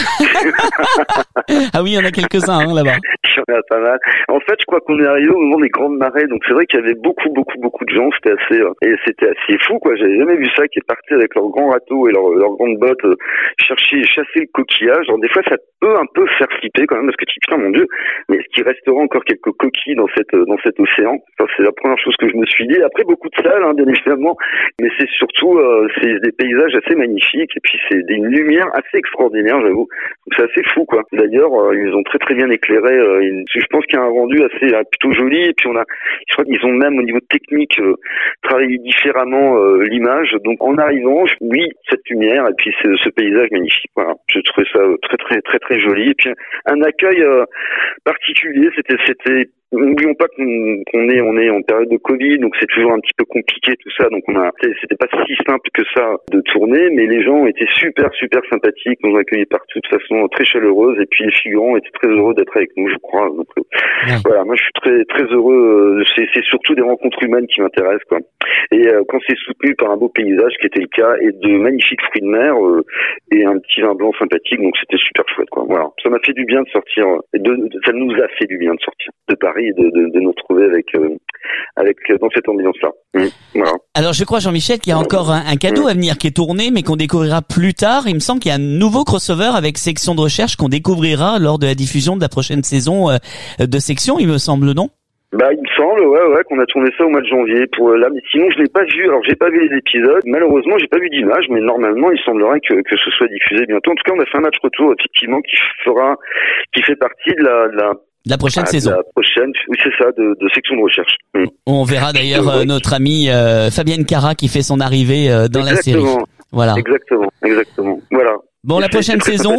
Ah oui, il y en a quelques-uns hein, là-bas. Il y en a pas mal. En fait, je crois qu'on est arrivé au moment des grandes marées, donc c'est vrai qu'il y avait beaucoup, beaucoup, beaucoup de gens. C'était assez, euh, et c'était assez fou, quoi. J'avais jamais vu ça, qui est parti avec leurs grands râteaux et leurs leur grandes bottes euh, chercher, chasser le coquillage. Alors des fois, ça peut un peu faire flipper quand même, parce que tu dis putain, mon Dieu, mais est-ce qu'il restera encore quelques coquilles dans cette, dans cet océan? Ça, c'est la première chose que je me suis dit. Après, beaucoup de salles, hein, bien évidemment, mais c'est surtout, euh, c'est des paysages assez magnifiques, et puis c'est des lumières assez extraordinaires, j'avoue. Donc c'est assez fou, quoi. D'ailleurs, euh, ils ont très très bien éclairé. Euh, ils, je pense qu'il y a un rendu assez euh, plutôt joli. Et puis on a, je crois qu'ils ont même au niveau technique euh, travaillé différemment euh, l'image. Donc en arrivant, je, oui, cette lumière et puis ce, ce paysage magnifique. Voilà, je trouvais ça très très très très joli. Et puis un accueil euh, particulier. C'était c'était N'oublions pas qu'on, qu'on est on est en période de Covid, donc c'est toujours un petit peu compliqué tout ça. Donc on a, c'était pas si simple que ça de tourner, mais les gens étaient super super sympathiques, nous ont accueillis partout de façon très chaleureuse, et puis les figurants étaient très heureux d'être avec nous, je crois. Donc ouais. voilà, moi je suis très très heureux. C'est, c'est surtout des rencontres humaines qui m'intéressent, quoi. Et euh, quand c'est soutenu par un beau paysage, qui était le cas, et de magnifiques fruits de mer euh, et un petit vin blanc sympathique, donc c'était super chouette, quoi. Voilà, ça m'a fait du bien de sortir. De, de, ça nous a fait du bien de sortir de Paris. De, de, de nous retrouver avec, euh, avec dans cette ambiance-là. Mmh, voilà. Alors je crois, Jean-Michel, qu'il y a encore un, un cadeau mmh. à venir qui est tourné, mais qu'on découvrira plus tard. Il me semble qu'il y a un nouveau crossover avec Section de recherche qu'on découvrira lors de la diffusion de la prochaine saison euh, de Section, il me semble, non? Bah, il me semble, ouais, ouais, qu'on a tourné ça au mois de janvier pour là, mais sinon je l'ai pas vu. Alors j'ai pas vu les épisodes. Malheureusement, j'ai pas vu d'image, mais normalement, il semblerait que que ce soit diffusé bientôt. En tout cas, on a fait un match retour effectivement qui fera, qui fait partie de la, de la La prochaine ah, saison. La prochaine, oui c'est ça, de, de Section de recherche. Mmh. On verra d'ailleurs euh, notre amie euh, Fabienne Cara qui fait son arrivée euh, dans exactement. la série. Voilà. Exactement, exactement. Voilà. Bon, la prochaine saison.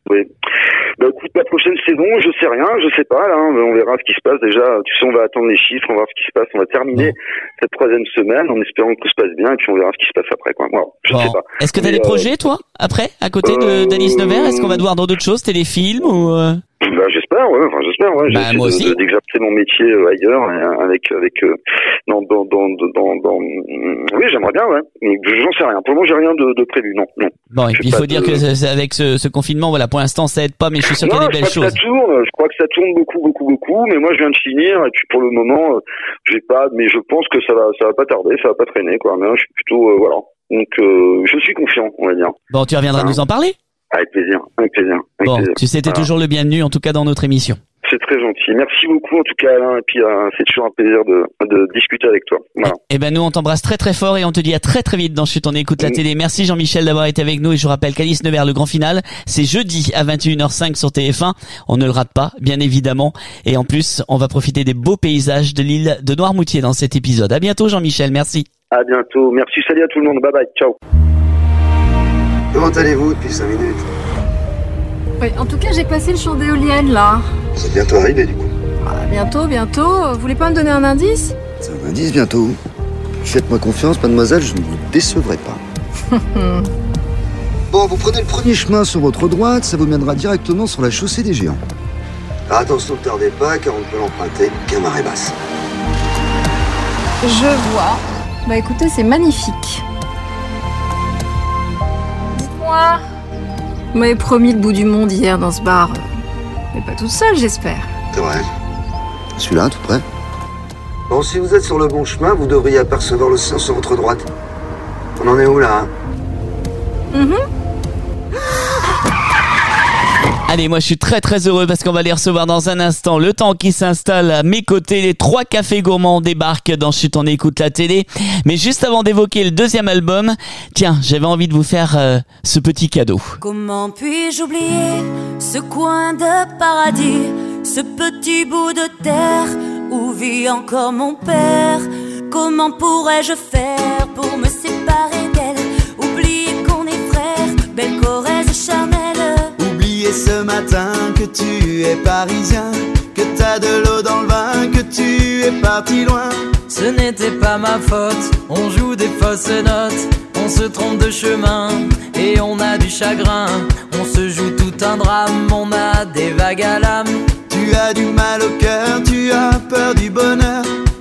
Bah écoute, la prochaine saison, je sais rien, je sais pas là, hein, on verra ce qui se passe déjà. Tu sais, on va attendre les chiffres, on va voir ce qui se passe. On va terminer mmh. cette troisième semaine en espérant que tout se passe bien, et puis on verra ce qui se passe après, quoi. Voilà, je bon. sais pas. Est-ce que t'as des euh... projets, toi, après, à côté euh... de d'Alice Nevers? Est-ce qu'on va devoir dans d'autres choses, téléfilms ou euh... Bah j'espère, ouais, enfin j'espère, ouais. Bah, J'essaie moi aussi. De, d'exercer mon métier euh, ailleurs, euh, avec, avec, euh, dans, dans, dans, dans, dans, oui, j'aimerais bien, ouais. Mais j'en sais rien. Pour le moment, j'ai rien de, de prévu, non, non. Bon, et puis il faut de... dire que c'est, avec ce, ce confinement, voilà, pour l'instant, ça aide pas, mais je suis sûr qu'il y a des belles choses. Ça tourne, je crois que ça tourne beaucoup, beaucoup, beaucoup, mais moi, je viens de finir, et puis pour le moment, euh, j'ai pas, mais je pense que ça va, ça va pas tarder, ça va pas traîner, quoi. Mais hein, je suis plutôt, euh, voilà. Donc, euh, je suis confiant, on va dire. Bon, tu reviendras hein. nous en parler? Avec plaisir, avec plaisir. Avec bon, plaisir. tu sais, t'es Voilà. toujours le bienvenu, en tout cas dans notre émission. C'est très gentil. Merci beaucoup en tout cas Alain, et puis euh, c'est toujours un plaisir de, de discuter avec toi. Voilà. Eh ben nous on t'embrasse très très fort et on te dit à très très vite dans Chut on écoute la télé. Merci Jean-Michel d'avoir été avec nous et je vous rappelle qu'Alice Nevers le grand final c'est jeudi à vingt et une heures cinq sur T F un. On ne le rate pas bien évidemment et en plus on va profiter des beaux paysages de l'île de Noirmoutier dans cet épisode. À bientôt Jean-Michel, merci. À bientôt. Merci, salut à tout le monde. Bye bye. Ciao. Comment allez-vous depuis cinq minutes? Oui, en tout cas, j'ai placé le champ d'éoliennes là. C'est bientôt arrivé du coup. Ah, bientôt, bientôt. Vous voulez pas me donner un indice? C'est un indice bientôt. Faites-moi confiance, mademoiselle, je ne vous décevrai pas. Bon, vous prenez le premier chemin sur votre droite, ça vous mènera directement sur la chaussée des Géants. Alors attention, ne tardez pas, car on ne peut l'emprunter qu'à marée basse. Je vois. Bah écoutez, c'est magnifique. Dites-moi. Vous m'avez promis le bout du monde hier dans ce bar. Mais pas toute seule, j'espère. C'est vrai. Celui-là, tout près. Bon, si vous êtes sur le bon chemin, vous devriez apercevoir l'océan sur votre droite. On en est où, là, hein? Mhm. Allez, moi je suis très très heureux parce qu'on va les recevoir dans un instant. Le temps qui s'installe à mes côtés, les trois cafés gourmands débarquent dans Chut on écoute la télé. Mais juste avant d'évoquer le deuxième album, tiens, j'avais envie de vous faire euh, ce petit cadeau. Comment puis-je oublier ce coin de paradis, ce petit bout de terre où vit encore mon père? Comment pourrais-je faire pour me séparer d'elle? Oublier qu'on est frères, belle Corrèze charnelle. Oublier ce matin que tu es parisien, que t'as de l'eau dans le vin, que tu es parti loin. Ce n'était pas ma faute, on joue des fausses notes, on se trompe de chemin et on a du chagrin. On se joue tout un drame, on a des vagues à l'âme. Tu as du mal au cœur, tu as peur du bonheur.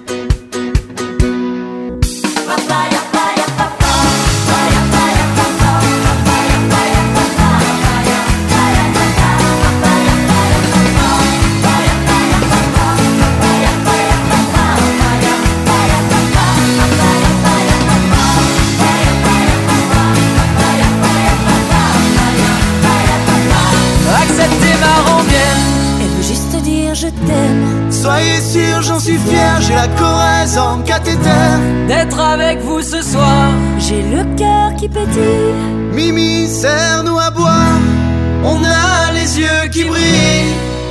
Accepter ma rengaine, elle veut juste dire je t'aime. Soyez sûr, j'en suis fier, j'ai la Corrèze en cathéter. D'être avec vous ce soir, j'ai le cœur qui pétille. Mimi, serre-nous à boire, on a les yeux qui brillent.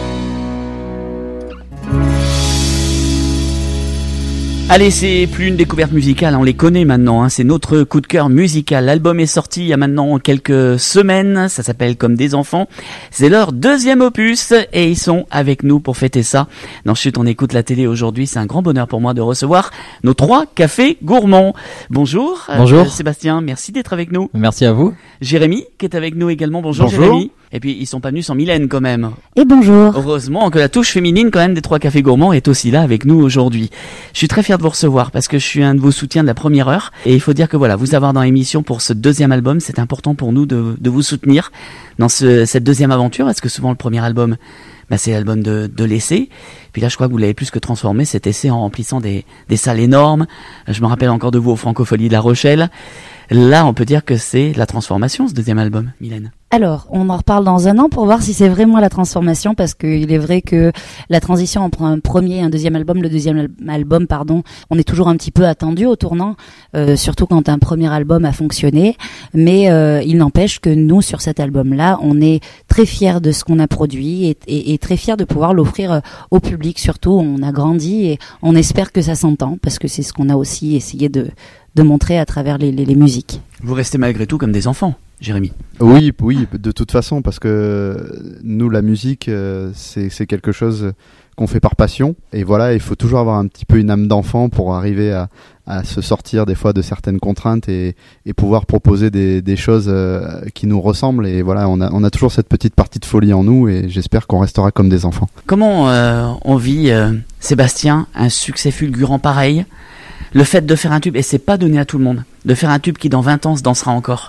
Allez, c'est plus une découverte musicale, on les connaît maintenant, hein, c'est notre coup de cœur musical. L'album est sorti il y a maintenant quelques semaines, ça s'appelle Comme des enfants. C'est leur deuxième opus et ils sont avec nous pour fêter ça. Dans Chut, on écoute la télé aujourd'hui, c'est un grand bonheur pour moi de recevoir nos trois cafés gourmands. Bonjour. Bonjour. Euh, Sébastien, merci d'être avec nous. Merci à vous. Jérémy, qui est avec nous également. Bonjour, Bonjour. Jérémy. Et puis, ils sont pas venus sans Mylène quand même. Et bonjour. Heureusement que la touche féminine quand même des trois cafés gourmands est aussi là avec nous aujourd'hui. Je suis très fier de vous recevoir parce que je suis un de vos soutiens de la première heure. Et il faut dire que voilà, vous avoir dans l'émission pour ce deuxième album, c'est important pour nous de, de vous soutenir dans ce, cette deuxième aventure. Parce que souvent le premier album, bah, c'est l'album de, de l'essai. Puis là, je crois que vous l'avez plus que transformé cet essai en remplissant des, des salles énormes. Je me rappelle encore de vous au Francofolie de La Rochelle. Là, on peut dire que c'est la transformation, ce deuxième album, Mylène. Alors, on en reparle dans un an pour voir si c'est vraiment la transformation, parce qu'il est vrai que la transition entre un premier et un deuxième album, le deuxième al- album, pardon, on est toujours un petit peu attendu au tournant, euh, surtout quand un premier album a fonctionné. Mais euh, il n'empêche que nous, sur cet album-là, on est très fiers de ce qu'on a produit et, et, et très fiers de pouvoir l'offrir au public. Surtout, on a grandi et on espère que ça s'entend, parce que c'est ce qu'on a aussi essayé de, de montrer à travers les, les, les musiques. Vous restez malgré tout comme des enfants, Jérémy. Oui, oui, de toute façon, parce que nous, la musique, euh, c'est, c'est quelque chose qu'on fait par passion. Et voilà, il faut toujours avoir un petit peu une âme d'enfant pour arriver à, à se sortir des fois de certaines contraintes et, et pouvoir proposer des, des choses euh, qui nous ressemblent. Et voilà, on a, on a toujours cette petite partie de folie en nous et j'espère qu'on restera comme des enfants. Comment euh, on vit, euh, Sébastien, un succès fulgurant pareil ? Le fait de faire un tube, et c'est pas donné à tout le monde, de faire un tube qui dans vingt ans se dansera encore.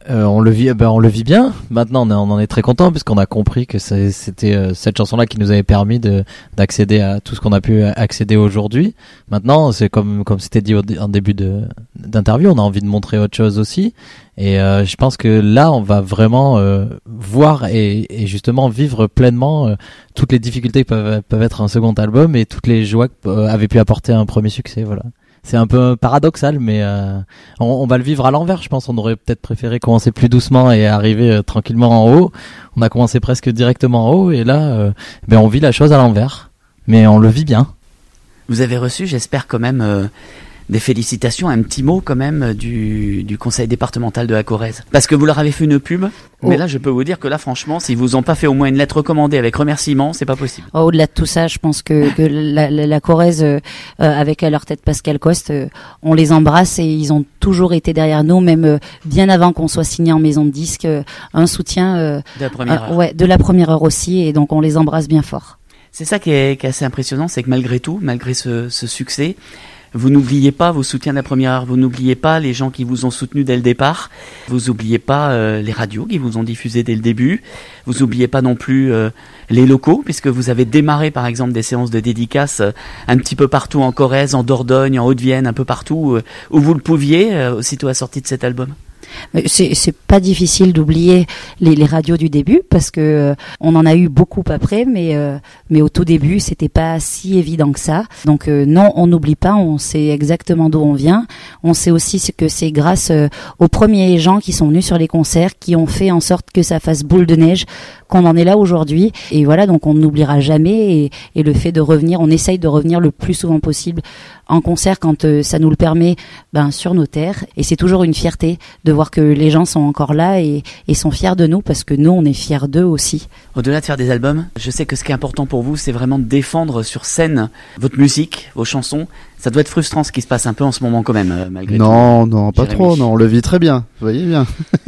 Euh, on le vit, ben on le vit bien. Maintenant, on, est, on en est très content puisqu'on a compris que c'est, c'était euh, cette chanson-là qui nous avait permis de d'accéder à tout ce qu'on a pu accéder aujourd'hui. Maintenant, c'est comme comme c'était dit au, en début de d'interview, on a envie de montrer autre chose aussi. Et euh, je pense que là, on va vraiment euh, voir et, et justement vivre pleinement euh, toutes les difficultés qui peuvent peuvent être un second album et toutes les joies que euh, avait pu apporter un premier succès. Voilà. C'est un peu paradoxal, mais euh, on, on va le vivre à l'envers, je pense. On aurait peut-être préféré commencer plus doucement et arriver euh, tranquillement en haut. On a commencé presque directement en haut, et là, euh, ben on vit la chose à l'envers. Mais on le vit bien. Vous avez reçu, j'espère quand même, euh, des félicitations, un petit mot quand même du, du conseil départemental de la Corrèze. Parce que vous leur avez fait une pub, oh. mais là je peux vous dire que là franchement, s'ils vous ont pas fait au moins une lettre recommandée avec remerciements, c'est pas possible. Oh, au-delà de tout ça, je pense que, que la, la, la Corrèze, euh, avec à leur tête Pascal Coste, euh, on les embrasse et ils ont toujours été derrière nous, même euh, bien avant qu'on soit signé en maison de disque, euh, un soutien euh, de la première heure. Euh, ouais, de la première heure aussi, et donc on les embrasse bien fort. C'est ça qui est, qui est assez impressionnant, c'est que malgré tout, malgré ce, ce succès, vous n'oubliez pas vos soutiens de la première heure, vous n'oubliez pas les gens qui vous ont soutenu dès le départ, vous n'oubliez pas euh, les radios qui vous ont diffusé dès le début, vous n'oubliez pas non plus euh, les locaux, puisque vous avez démarré par exemple des séances de dédicaces euh, un petit peu partout en Corrèze, en Dordogne, en Haute-Vienne, un peu partout, euh, où vous le pouviez, euh, aussitôt à la sortie de cet album. C'est, c'est pas difficile d'oublier les, les radios du début parce que euh, on en a eu beaucoup après, mais euh, mais au tout début c'était pas si évident que ça. Donc euh, non, on n'oublie pas, on sait exactement d'où on vient. On sait aussi que c'est grâce euh, aux premiers gens qui sont venus sur les concerts, qui ont fait en sorte que ça fasse boule de neige, qu'on en est là aujourd'hui. Et voilà, donc on n'oubliera jamais. Et, et le fait de revenir, on essaye de revenir le plus souvent possible en concert quand euh, ça nous le permet, ben sur nos terres. Et c'est toujours une fierté de voir que les gens sont encore là et, et sont fiers de nous parce que nous on est fiers d'eux aussi. Au-delà de faire des albums, je sais que ce qui est important pour vous, c'est vraiment de défendre sur scène votre musique, vos chansons. Ça doit être frustrant ce qui se passe un peu en ce moment quand même, euh, malgré non, tout. Non, non, pas Jérémy. trop. Non, on le vit très bien. Vous voyez bien.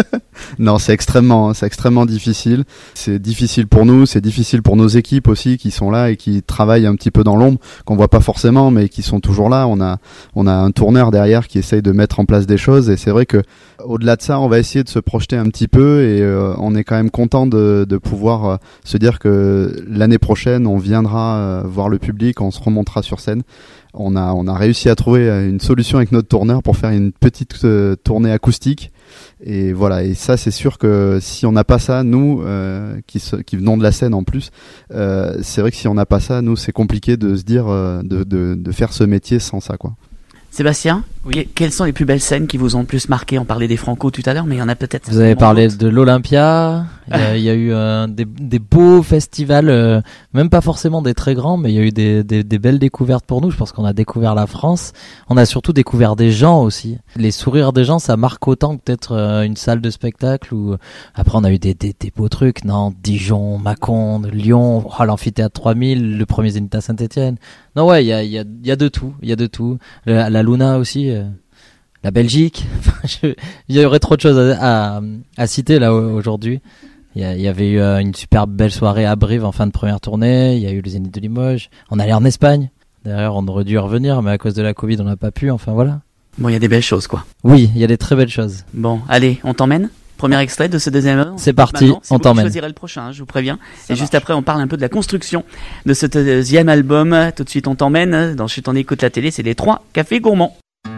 Non, c'est extrêmement, c'est extrêmement difficile. C'est difficile pour nous, c'est difficile pour nos équipes aussi qui sont là et qui travaillent un petit peu dans l'ombre, qu'on voit pas forcément, mais qui sont toujours là. On a, on a un tourneur derrière qui essaye de mettre en place des choses et c'est vrai que au-delà de ça, on va essayer de se projeter un petit peu et euh, on est quand même content de, de pouvoir euh, se dire que l'année prochaine, on viendra euh, voir le public, on se remontera sur scène. On a, on a réussi à trouver une solution avec notre tourneur pour faire une petite euh, tournée acoustique. Et voilà, et ça c'est sûr que si on n'a pas ça, nous euh, qui, se, qui venons de la scène en plus, euh, c'est vrai que si on n'a pas ça, nous c'est compliqué de se dire euh, de, de, de faire ce métier sans ça, quoi. Sébastien, oui. Quelles sont les plus belles scènes qui vous ont le plus marqué? On parlait des Franco tout à l'heure, mais il y en a peut-être. Vous avez parlé de l'Olympia. Il y a, il y a eu euh, des, des beaux festivals, euh, même pas forcément des très grands, mais il y a eu des, des, des belles découvertes pour nous. Je pense qu'on a découvert la France. On a surtout découvert des gens aussi. Les sourires des gens, ça marque autant que peut-être euh, une salle de spectacle. Ou après, on a eu des, des, des beaux trucs. Nantes, Dijon, Mâcon, Lyon, oh, l'amphithéâtre trois mille, le premier Zénith à Saint-Étienne. Non, ouais, il y a, il y a, il y a de tout. Il y a de tout. La, la Luna aussi. Euh, la Belgique. Il y aurait trop de choses à, à, à citer là aujourd'hui. Il y, a, il y avait eu euh, une superbe belle soirée à Brive en fin de première tournée. Il y a eu le Zénith de Limoges. On allait en Espagne. D'ailleurs, on aurait dû y revenir, mais à cause de la Covid, on n'a pas pu. Enfin, voilà. Bon, il y a des belles choses, quoi. Oui, il y a des très belles choses. Bon, allez, on t'emmène. Premier extrait de ce deuxième album. C'est parti, Maintenant, on t'emmène. Vous choisirez le prochain, hein, je vous préviens. Ça Et marche. Juste après, on parle un peu de la construction de ce deuxième album. Tout de suite, on t'emmène. Dans Chut, on écoute la télé, c'est les trois cafés gourmands.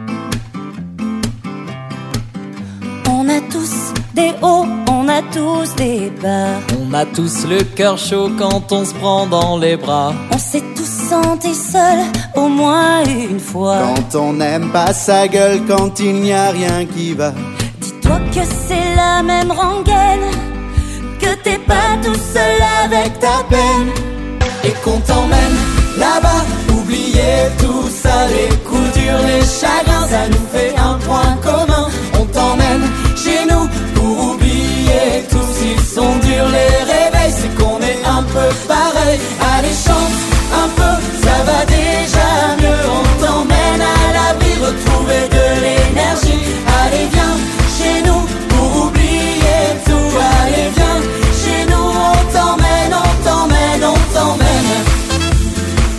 On a tous des hauts, on a tous des bas. On a tous le cœur chaud quand on se prend dans les bras. On s'est tous sentis seuls au moins une fois. Quand on n'aime pas sa gueule, quand il n'y a rien qui va. Dis-toi que c'est la même rengaine, que t'es pas tout seul avec ta peine. Et qu'on t'emmène là-bas, oubliez tout ça, les coups durs, les chagrins, ça nous fait un point commun. On t'emmène chez nous pour oublier tout. S'ils sont durs les réveils, c'est qu'on est un peu pareil. Allez, chante un peu, ça va déjà mieux. On t'emmène à l'abri, retrouver de l'énergie. Allez, viens chez nous pour oublier tout. Allez, viens chez nous, on t'emmène, on t'emmène, on t'emmène.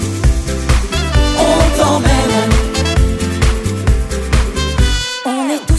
On t'emmène. On est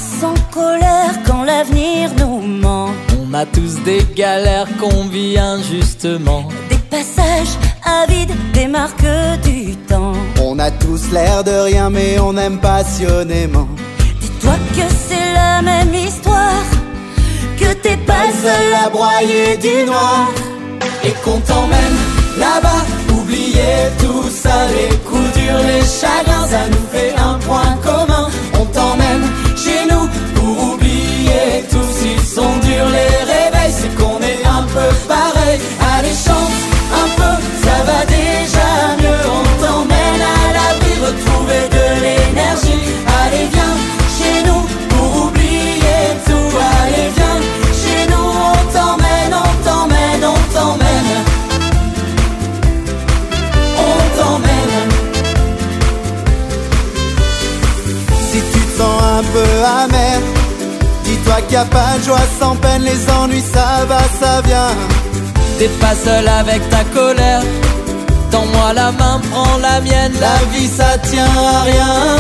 On a tous des galères qu'on vit injustement. Des passages avides, des marques du temps. On a tous l'air de rien mais on aime passionnément. Dis-toi que c'est la même histoire, que t'es pas seul à broyer du noir. Et qu'on t'emmène là-bas, oublier tout ça, les coups durs, les chagrins, ça nous fait un point commun. On t'emmène chez nous pour oublier tout. S'ils sont durs les réveils, c'est qu'on est un peu pareil. Allez chante un peu, ça va déjà mieux. On t'emmène à l'abri, retrouver de l'énergie. Allez viens chez nous pour oublier tout. Allez viens chez nous, on t'emmène, on t'emmène, on t'emmène. On t'emmène. Si tu te sens un peu amer, dis-toi qu'il n'y a pas de joie sans peine. Les ennuis ça va, ça vient. T'es pas seul avec ta colère. Tends-moi la main, prends la mienne. La vie ça tient à rien.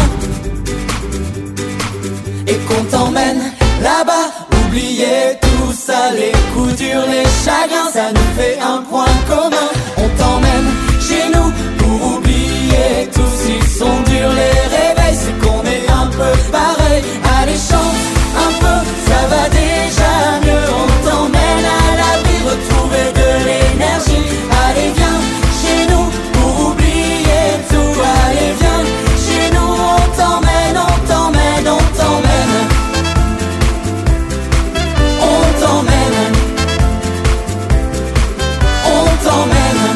Et qu'on t'emmène là-bas, oublier tout ça, les coups durs, les chagrins, ça nous fait un point commun. On t'emmène chez nous pour oublier tout. S'ils sont durs les réveils, c'est qu'on est un peu pareil. Allez chante un peu, ça va déjà mieux. On t'emmène à l'abri, retrouver de l'énergie. Allez viens chez nous pour oublier tout. Allez viens chez nous, on t'emmène, on t'emmène, on t'emmène. On t'emmène. On t'emmène.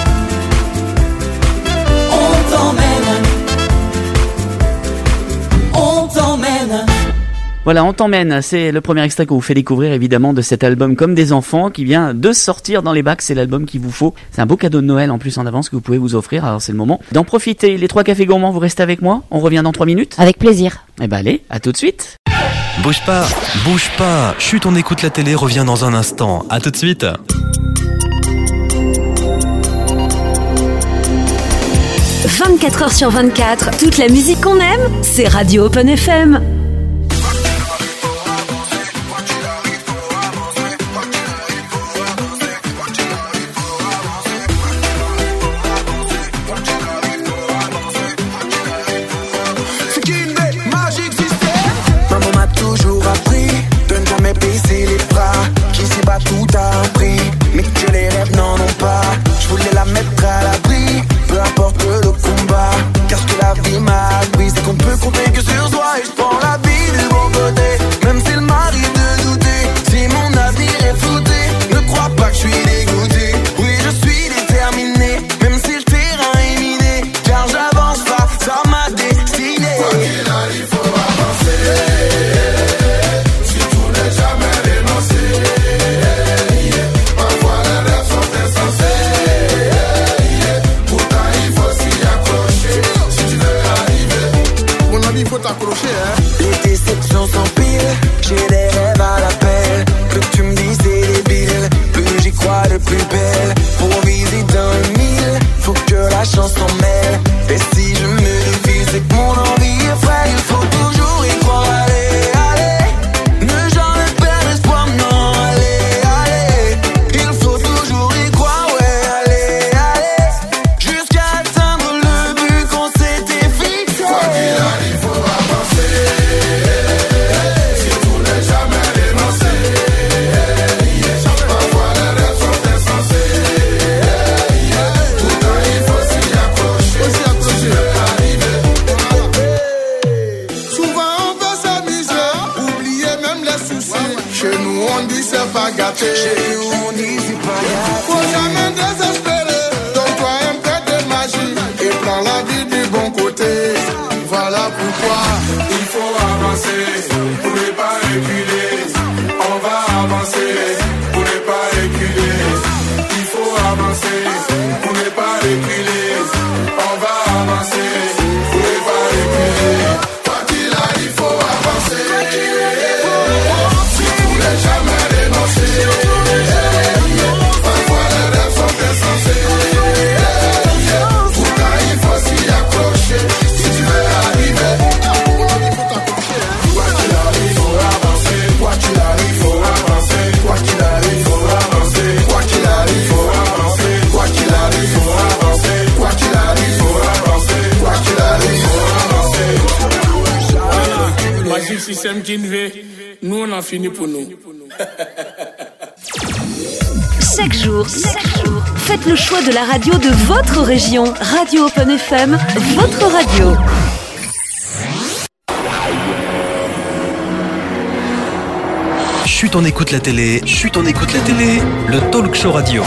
On t'emmène. On t'emmène. Voilà, on t'emmène, c'est le premier extrait qu'on vous fait découvrir évidemment de cet album Comme des enfants qui vient de sortir dans les bacs, c'est l'album qu'il vous faut. C'est un beau cadeau de Noël en plus en avance que vous pouvez vous offrir, alors c'est le moment d'en profiter. Les trois cafés gourmands, vous restez avec moi, on revient dans trois minutes. Avec plaisir. Eh ben allez, à tout de suite. Bouge pas, bouge pas, chut, on écoute la télé, revient dans un instant, à tout de suite. vingt-quatre heures sur vingt-quatre, toute la musique qu'on aime, c'est Radio Open F M. Maman m'a toujours appris de ne jamais baisser les bras, qu'ici bas tout a un prix, mais que les rêves n'en ont pas. Je voulais la mettre à l'abri, peu importe le combat, car ce que la vie m'a appris, c'est qu'on ne peut compter que sur soi. Et je prends la vie du bon côté, même s'il m'arrive de douter, si mon avenir est flouté, ne crois pas que je suis dégoûté. Oui, je suis déterminé, même si le terrain est miné, car j'avance pas, ça m'a destiné. Quoi qu'il arrive, faut avancer. Si tu n'es jamais renoncé, parfois les rêves sont insensés. Pourtant il faut s'y accrocher si tu veux arriver. Mon ami, il faut t'accrocher, hein. Les déceptions s'empilent, j'ai des rêves à l'appel. Plus que tu me dis c'est débile, plus j'y crois de plus belle. Pour viser dans le mille, faut que la chance s'en mêle. Et si je me défile, c'est que mon envie est frêle. Il faut toujours y croire, allez, allez. Ne jamais perdre espoir, non, allez, allez. Il faut toujours y croire, ouais, allez, allez. Jusqu'à atteindre le but qu'on s'était fixé. Quoi qu'il arrive, faut avancer. Si tu n'es jamais renoncé, parfois les rêves sont insensés. Pourtant il faut s'y accrocher si tu veux arriver. Souvent on veut s'amuser, oublier même les soucis. Chez nous on dit c'est pas gâté. Chez nous on dit c'est pas gâté. Faut jamais désespérer, donne-toi un peu de magie et prends la vie du bon côté. Voilà pourquoi il faut avancer pour ne pas reculer. On va avancer pour ne pas reculer. Il faut avancer pour ne pas reculer. On va avancer pour ne pas reculer. Quoi qu'il arrive, il faut avancer. Si tu n'es jamais renoncé, parfois les rêves sont insensés. H M Kinvé, nous on a fini pour nous. Chaque jour, chaque jour, faites le choix de la radio de votre région. Radio Open F M, votre radio. Chut, on écoute la télé, chut, on écoute la télé, le talk show radio.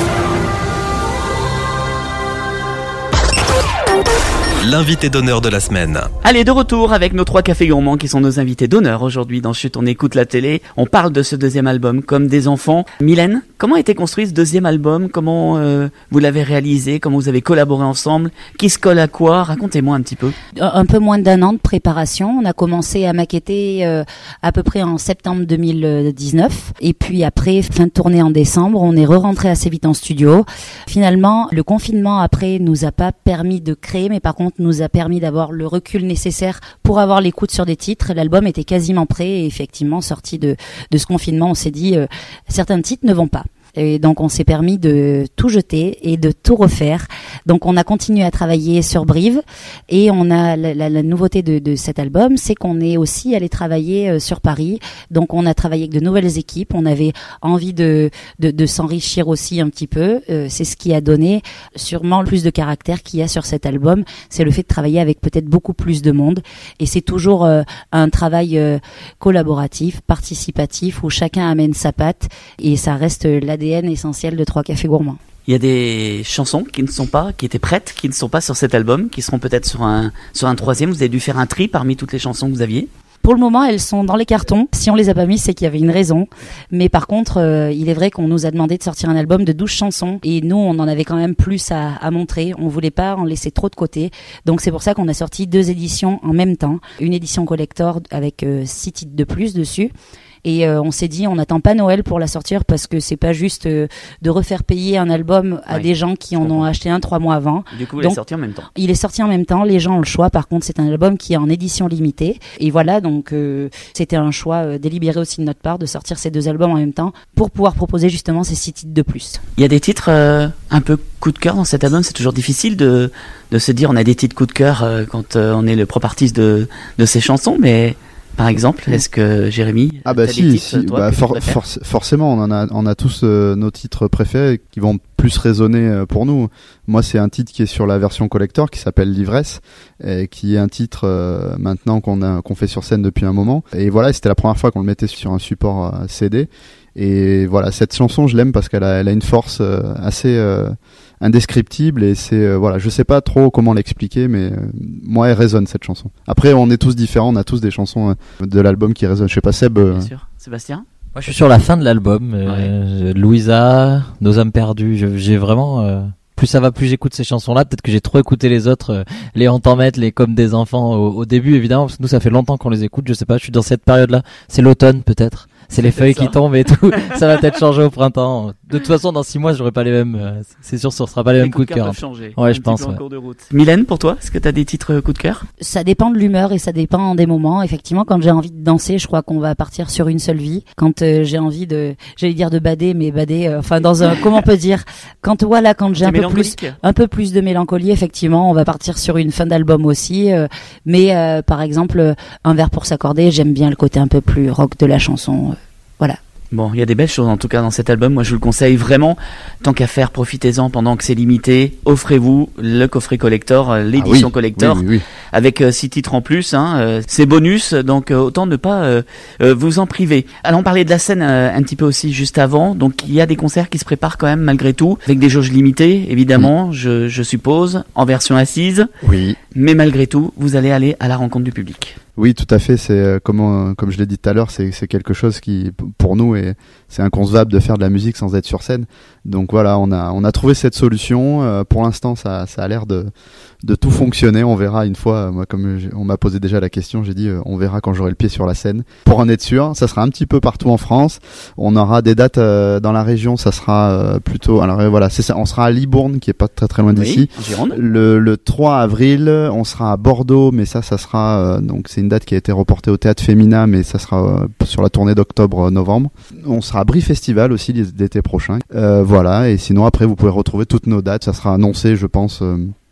L'invité d'honneur de la semaine. Allez, de retour avec nos trois cafés gourmands qui sont nos invités d'honneur aujourd'hui dans Chut, on écoute la télé. On parle de ce deuxième album comme des enfants. Mylène, comment a été construit ce deuxième album? Comment euh, vous l'avez réalisé? Comment vous avez collaboré ensemble? Qui se colle à quoi? Racontez-moi un petit peu. Un peu moins d'un an de préparation. On a commencé à maqueter euh, à peu près en septembre deux mille dix-neuf. Et puis après, fin de tournée en décembre, on est re-rentré assez vite en studio. Finalement, le confinement après nous a pas permis de créer, mais par contre nous a permis d'avoir le recul nécessaire pour avoir l'écoute sur des titres. L'album était quasiment prêt et effectivement, sorti de, de ce confinement, on s'est dit euh, certains titres ne vont pas. Et donc on s'est permis de tout jeter et de tout refaire. Donc on a continué à travailler sur Brive et on a la, la, la nouveauté de, de cet album, c'est qu'on est aussi allé travailler euh, sur Paris. Donc on a travaillé avec de nouvelles équipes. On avait envie de de, de s'enrichir aussi un petit peu. Euh, c'est ce qui a donné sûrement le plus de caractère qu'il y a sur cet album. C'est le fait de travailler avec peut-être beaucoup plus de monde. Et c'est toujours euh, un travail euh, collaboratif, participatif où chacun amène sa patte et ça reste l'A D N essentiel de Trois Cafés Gourmands. Il y a des chansons qui ne sont pas, qui étaient prêtes, qui ne sont pas sur cet album, qui seront peut-être sur un, sur un troisième. Vous avez dû faire un tri parmi toutes les chansons que vous aviez? Pour le moment, elles sont dans les cartons. Si on les a pas mises, c'est qu'il y avait une raison. Mais par contre, euh, il est vrai qu'on nous a demandé de sortir un album de douze chansons. Et nous, on en avait quand même plus à, à montrer. On voulait pas en laisser trop de côté. Donc c'est pour ça qu'on a sorti deux éditions en même temps. Une édition collector avec euh, six titres de plus dessus. Et euh, on s'est dit, on n'attend pas Noël pour la sortir parce que c'est pas juste euh, de refaire payer un album à oui, des gens qui en ont acheté un trois mois avant. Du coup, il donc, est sorti en même temps. Il est sorti en même temps. Les gens ont le choix. Par contre, c'est un album qui est en édition limitée. Et voilà, donc euh, c'était un choix euh, délibéré aussi de notre part de sortir ces deux albums en même temps pour pouvoir proposer justement ces six titres de plus. Il y a des titres euh, un peu coup de cœur dans cet album. C'est toujours difficile de de se dire on a des titres coup de cœur euh, quand euh, on est le propre artiste de de ces chansons, mais par exemple, est-ce que Jérémy, ah bah t'as si, des titres, si toi, bah que for, tu préfères? for, forcément, on en a, on a tous euh, nos titres préférés qui vont plus résonner euh, pour nous. Moi, c'est un titre qui est sur la version collector qui s'appelle L'ivresse, et qui est un titre euh, maintenant qu'on a, qu'on fait sur scène depuis un moment. Et voilà, c'était la première fois qu'on le mettait sur un support euh, C D. Et voilà, cette chanson, je l'aime parce qu'elle a, elle a une force euh, assez euh, indescriptible et c'est euh, voilà, je sais pas trop comment l'expliquer, mais euh, moi elle résonne cette chanson. Après, on est tous différents, on a tous des chansons euh, de l'album qui résonnent. Je sais pas, Seb. Euh... Bien sûr, Sébastien. Moi, je suis sur la fin de l'album. Euh, ouais. Louisa, Nos âmes perdues. Je, j'ai vraiment. Euh... Plus ça va, plus j'écoute ces chansons-là. Peut-être que j'ai trop écouté les autres, euh, les On t'en met, les Comme des enfants au, au début, évidemment, parce que nous, ça fait longtemps qu'on les écoute. Je sais pas, je suis dans cette période-là. C'est l'automne, peut-être. C'est les feuilles ça. qui tombent et tout. Ça va peut-être changer au printemps. De toute façon, dans six mois, j'aurai pas les mêmes. Euh, c'est sûr, ce sera pas les, les mêmes coups de cœur. Changer. Ouais, un je pense. En ouais. cours de route. Mylène, pour toi, est-ce que t'as des titres coup de cœur? Ça dépend de l'humeur et ça dépend des moments. Effectivement, quand j'ai envie de danser, je crois qu'on va partir sur Une seule vie. Quand euh, j'ai envie de, j'allais dire de bader, mais bader, euh, enfin dans un, comment on peut dire, quand voilà, quand j'ai un peu plus, un peu plus de mélancolie, effectivement, on va partir sur une fin d'album aussi. Euh, mais euh, par exemple, Un verre pour s'accorder, j'aime bien le côté un peu plus rock de la chanson. Euh, voilà. Bon, il y a des belles choses en tout cas dans cet album. Moi, je vous le conseille vraiment. Tant qu'à faire, profitez-en pendant que c'est limité. Offrez-vous le coffret collector, l'édition ah oui, collector, oui, oui, oui. avec euh, six titres en plus. Hein, euh, c'est bonus, donc euh, autant ne pas euh, euh, vous en priver. Allons parler de la scène euh, un petit peu aussi juste avant. Donc, il y a des concerts qui se préparent quand même malgré tout, avec des jauges limitées, évidemment, oui. je, je suppose, en version assise. Oui. Mais malgré tout, vous allez aller à la rencontre du public. Oui, tout à fait. C'est euh, comme comme je l'ai dit tout à l'heure, c'est c'est quelque chose qui pour nous est c'est inconcevable de faire de la musique sans être sur scène. Donc voilà, on a on a trouvé cette solution. Euh, pour l'instant, ça ça a l'air de de tout fonctionner. On verra une fois. Moi, comme on m'a posé déjà la question, j'ai dit euh, on verra quand j'aurai le pied sur la scène. Pour en être sûr, ça sera un petit peu partout en France. On aura des dates euh, dans la région. Ça sera euh, plutôt. Alors euh, voilà, c'est ça. On sera à Libourne, qui est pas très très loin oui, d'ici. En Gironde. Le le trois avril, on sera à Bordeaux, mais ça ça sera euh, donc c'est une date qui a été reportée au Théâtre Féminin, mais ça sera euh, sur la tournée d'octobre-novembre. On sera à Brie Festival aussi l'été prochain. Euh, voilà, et sinon après vous pouvez retrouver toutes nos dates, ça sera annoncé je pense euh,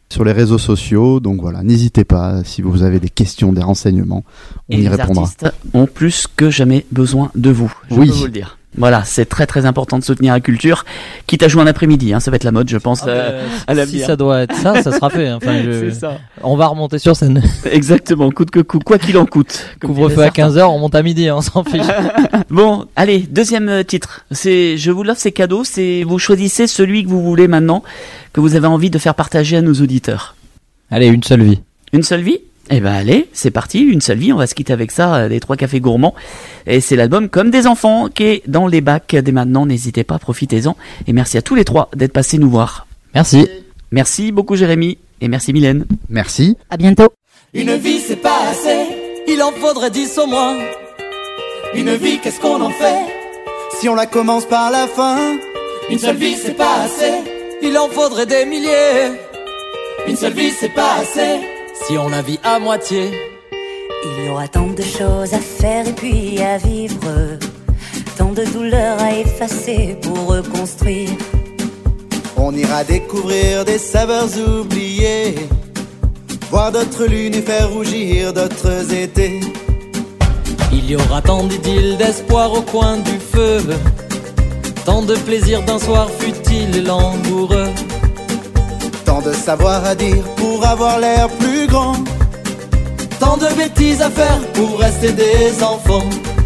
sur les réseaux sociaux. Donc voilà, n'hésitez pas, si vous avez des questions, des renseignements, on Et y les répondra. artistes ont plus que jamais besoin de vous, je Oui. peux vous le dire. Voilà, c'est très très important de soutenir la culture, quitte à jouer en après-midi, hein, ça va être la mode je pense Ah, euh, bah, à l'avenir. si ça doit être ça, ça sera fait. Enfin, je- C'est ça. On va remonter sur scène. Exactement, coûte que coûte, quoi qu'il en coûte. Comme Couvre-feu dirait à quinze heures, on monte à midi, hein, on s'en fiche. Bon, allez, deuxième euh, titre. C'est, je vous l'offre, c'est cadeau. C'est, vous choisissez celui que vous voulez maintenant, que vous avez envie de faire partager à nos auditeurs. Allez, une seule vie. Une seule vie? Eh ben allez, c'est parti, une seule vie. On va se quitter avec ça, euh, des trois cafés gourmands. Et c'est l'album Comme des enfants qui est dans les bacs dès maintenant. N'hésitez pas, profitez-en. Et merci à tous les trois d'être passés nous voir. Merci. Merci beaucoup Jérémy et merci Mylène. Merci. À bientôt. Une vie c'est pas assez, il en faudrait dix au moins. Une vie qu'est-ce qu'on en fait Si on la commence par la fin, Une seule vie c'est pas assez, il en faudrait des milliers. Une seule vie c'est pas assez, si on la vit à moitié. Il y aura tant de choses à faire et puis à vivre, tant de douleurs à effacer pour reconstruire. on ira découvrir des saveurs oubliées, voir d'autres lunes et faire rougir d'autres étés. Il y aura tant d'idylles, d'espoir au coin du feu, tant de plaisir d'un soir futile et langoureux. Tant de savoir à dire pour avoir l'air plus grand, tant de bêtises à faire pour rester des enfants.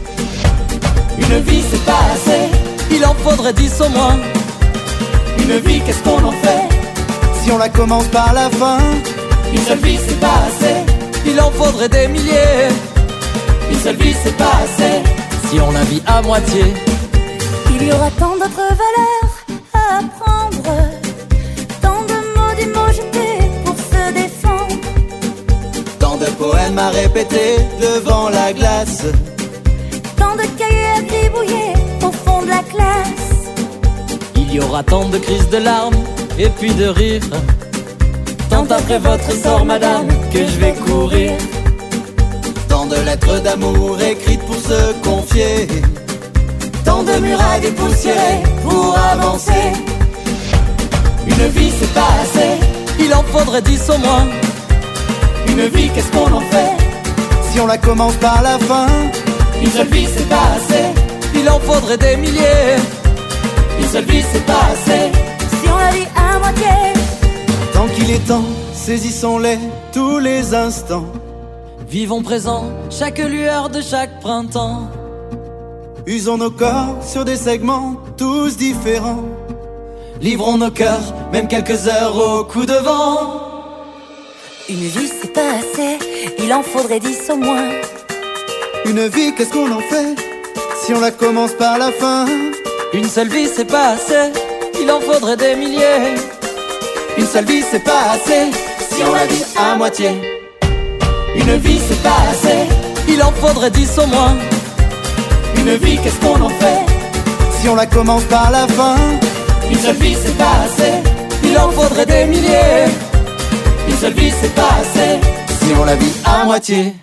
Une vie c'est pas assez, il en faudrait dix au moins. Une vie qu'est-ce qu'on en fait si on la commence par la fin? Une seule vie c'est pas assez, il en faudrait des milliers. Une seule vie c'est pas assez, si on la vit à moitié. Il y aura tant d'autres valeurs à apprendre, tant de mots, des mots jetés pour se défendre, Tant de poèmes à répéter devant la glace, tant de cahiers à gribouiller au fond de la classe. Il y aura tant de crises de larmes et puis de rires, tant après votre sort madame que je vais courir. tant de lettres d'amour écrites pour se confier, Tant de murailles dépoussiérées pour avancer. Une vie c'est pas assez, il en faudrait dix au moins. Une vie qu'est-ce qu'on en fait si on la commence par la fin? Une seule vie c'est pas assez, il en faudrait des milliers. Une seule vie c'est pas assez, si on la vit à moitié. Tant qu'il est temps, saisissons-les tous les instants. Vivons présent, chaque lueur de chaque printemps. Usons nos corps sur des segments tous différents. Livrons nos cœurs, même quelques heures au coup de vent. Une vie c'est pas assez, il en faudrait dix au moins. Une vie, qu'est-ce qu'on en fait si on la commence par la fin? Une seule vie c'est pas assez, il en faudrait des milliers. Une seule vie c'est pas assez, si on la vit à moitié. Une vie c'est pas assez, il en faudrait dix au moins. Une vie qu'est-ce qu'on en fait si on la commence par la fin? Une seule vie c'est pas assez, il en faudrait des milliers. Une seule vie c'est pas assez, si on la vit à moitié.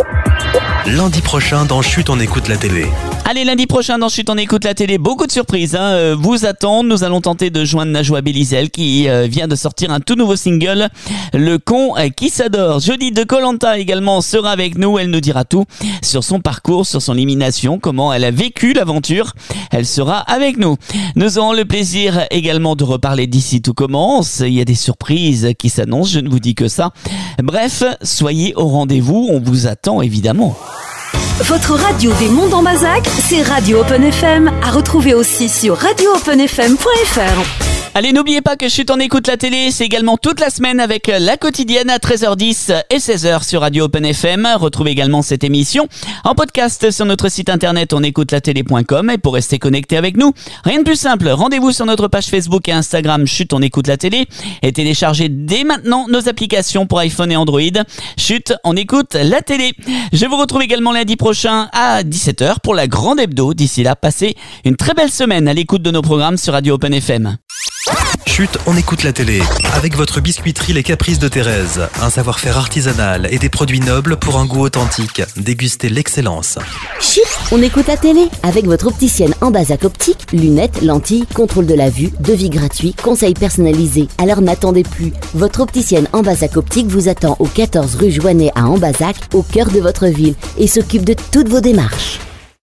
Lundi prochain dans Chut on écoute la télé. Allez, lundi prochain dans Chut on écoute la télé, beaucoup de surprises hein, euh, vous attendent. Nous allons tenter de joindre Najwa Belizel qui euh, vient de sortir un tout nouveau single, Le con euh, qui s'adore. Jeudi de Koh-Lanta également sera avec nous, elle nous dira tout sur son parcours, sur son élimination, comment elle a vécu l'aventure. Elle sera avec nous. Nous aurons le plaisir également de reparler d'Ici tout commence. Il y a des surprises qui s'annoncent, je ne vous dis que ça. Bref, soyez au rendez-vous, on vous attend évidemment. Votre radio des Monts d'Ambazac, c'est Radio Open F M, à retrouver aussi sur radio open f m point f r. Allez, n'oubliez pas que Chut on écoute la télé, c'est également toute la semaine avec la quotidienne à treize heures dix et seize heures sur Radio Open F M. Retrouvez également cette émission en podcast sur notre site internet on écoute la télé point com. Et pour rester connecté avec nous, rien de plus simple, rendez-vous sur notre page Facebook et Instagram Chut on écoute la télé et téléchargez dès maintenant nos applications pour iPhone et Android. Chut on écoute la télé. Je vous retrouve également lundi prochain à dix-sept heures pour la grande hebdo. D'ici là, passez une très belle semaine à l'écoute de nos programmes sur Radio Open F M. Chut, on écoute la télé. Avec votre biscuiterie Les Caprices de Thérèse. Un savoir-faire artisanal et des produits nobles pour un goût authentique. Dégustez l'excellence. Chut, on écoute la télé. Avec votre opticienne en Ambazac Optique, lunettes, lentilles, contrôle de la vue, devis gratuit, conseils personnalisés. Alors n'attendez plus. Votre opticienne en Ambazac Optique vous attend au quatorze rue Joannet à Ambazac, au cœur de votre ville, et s'occupe de toutes vos démarches.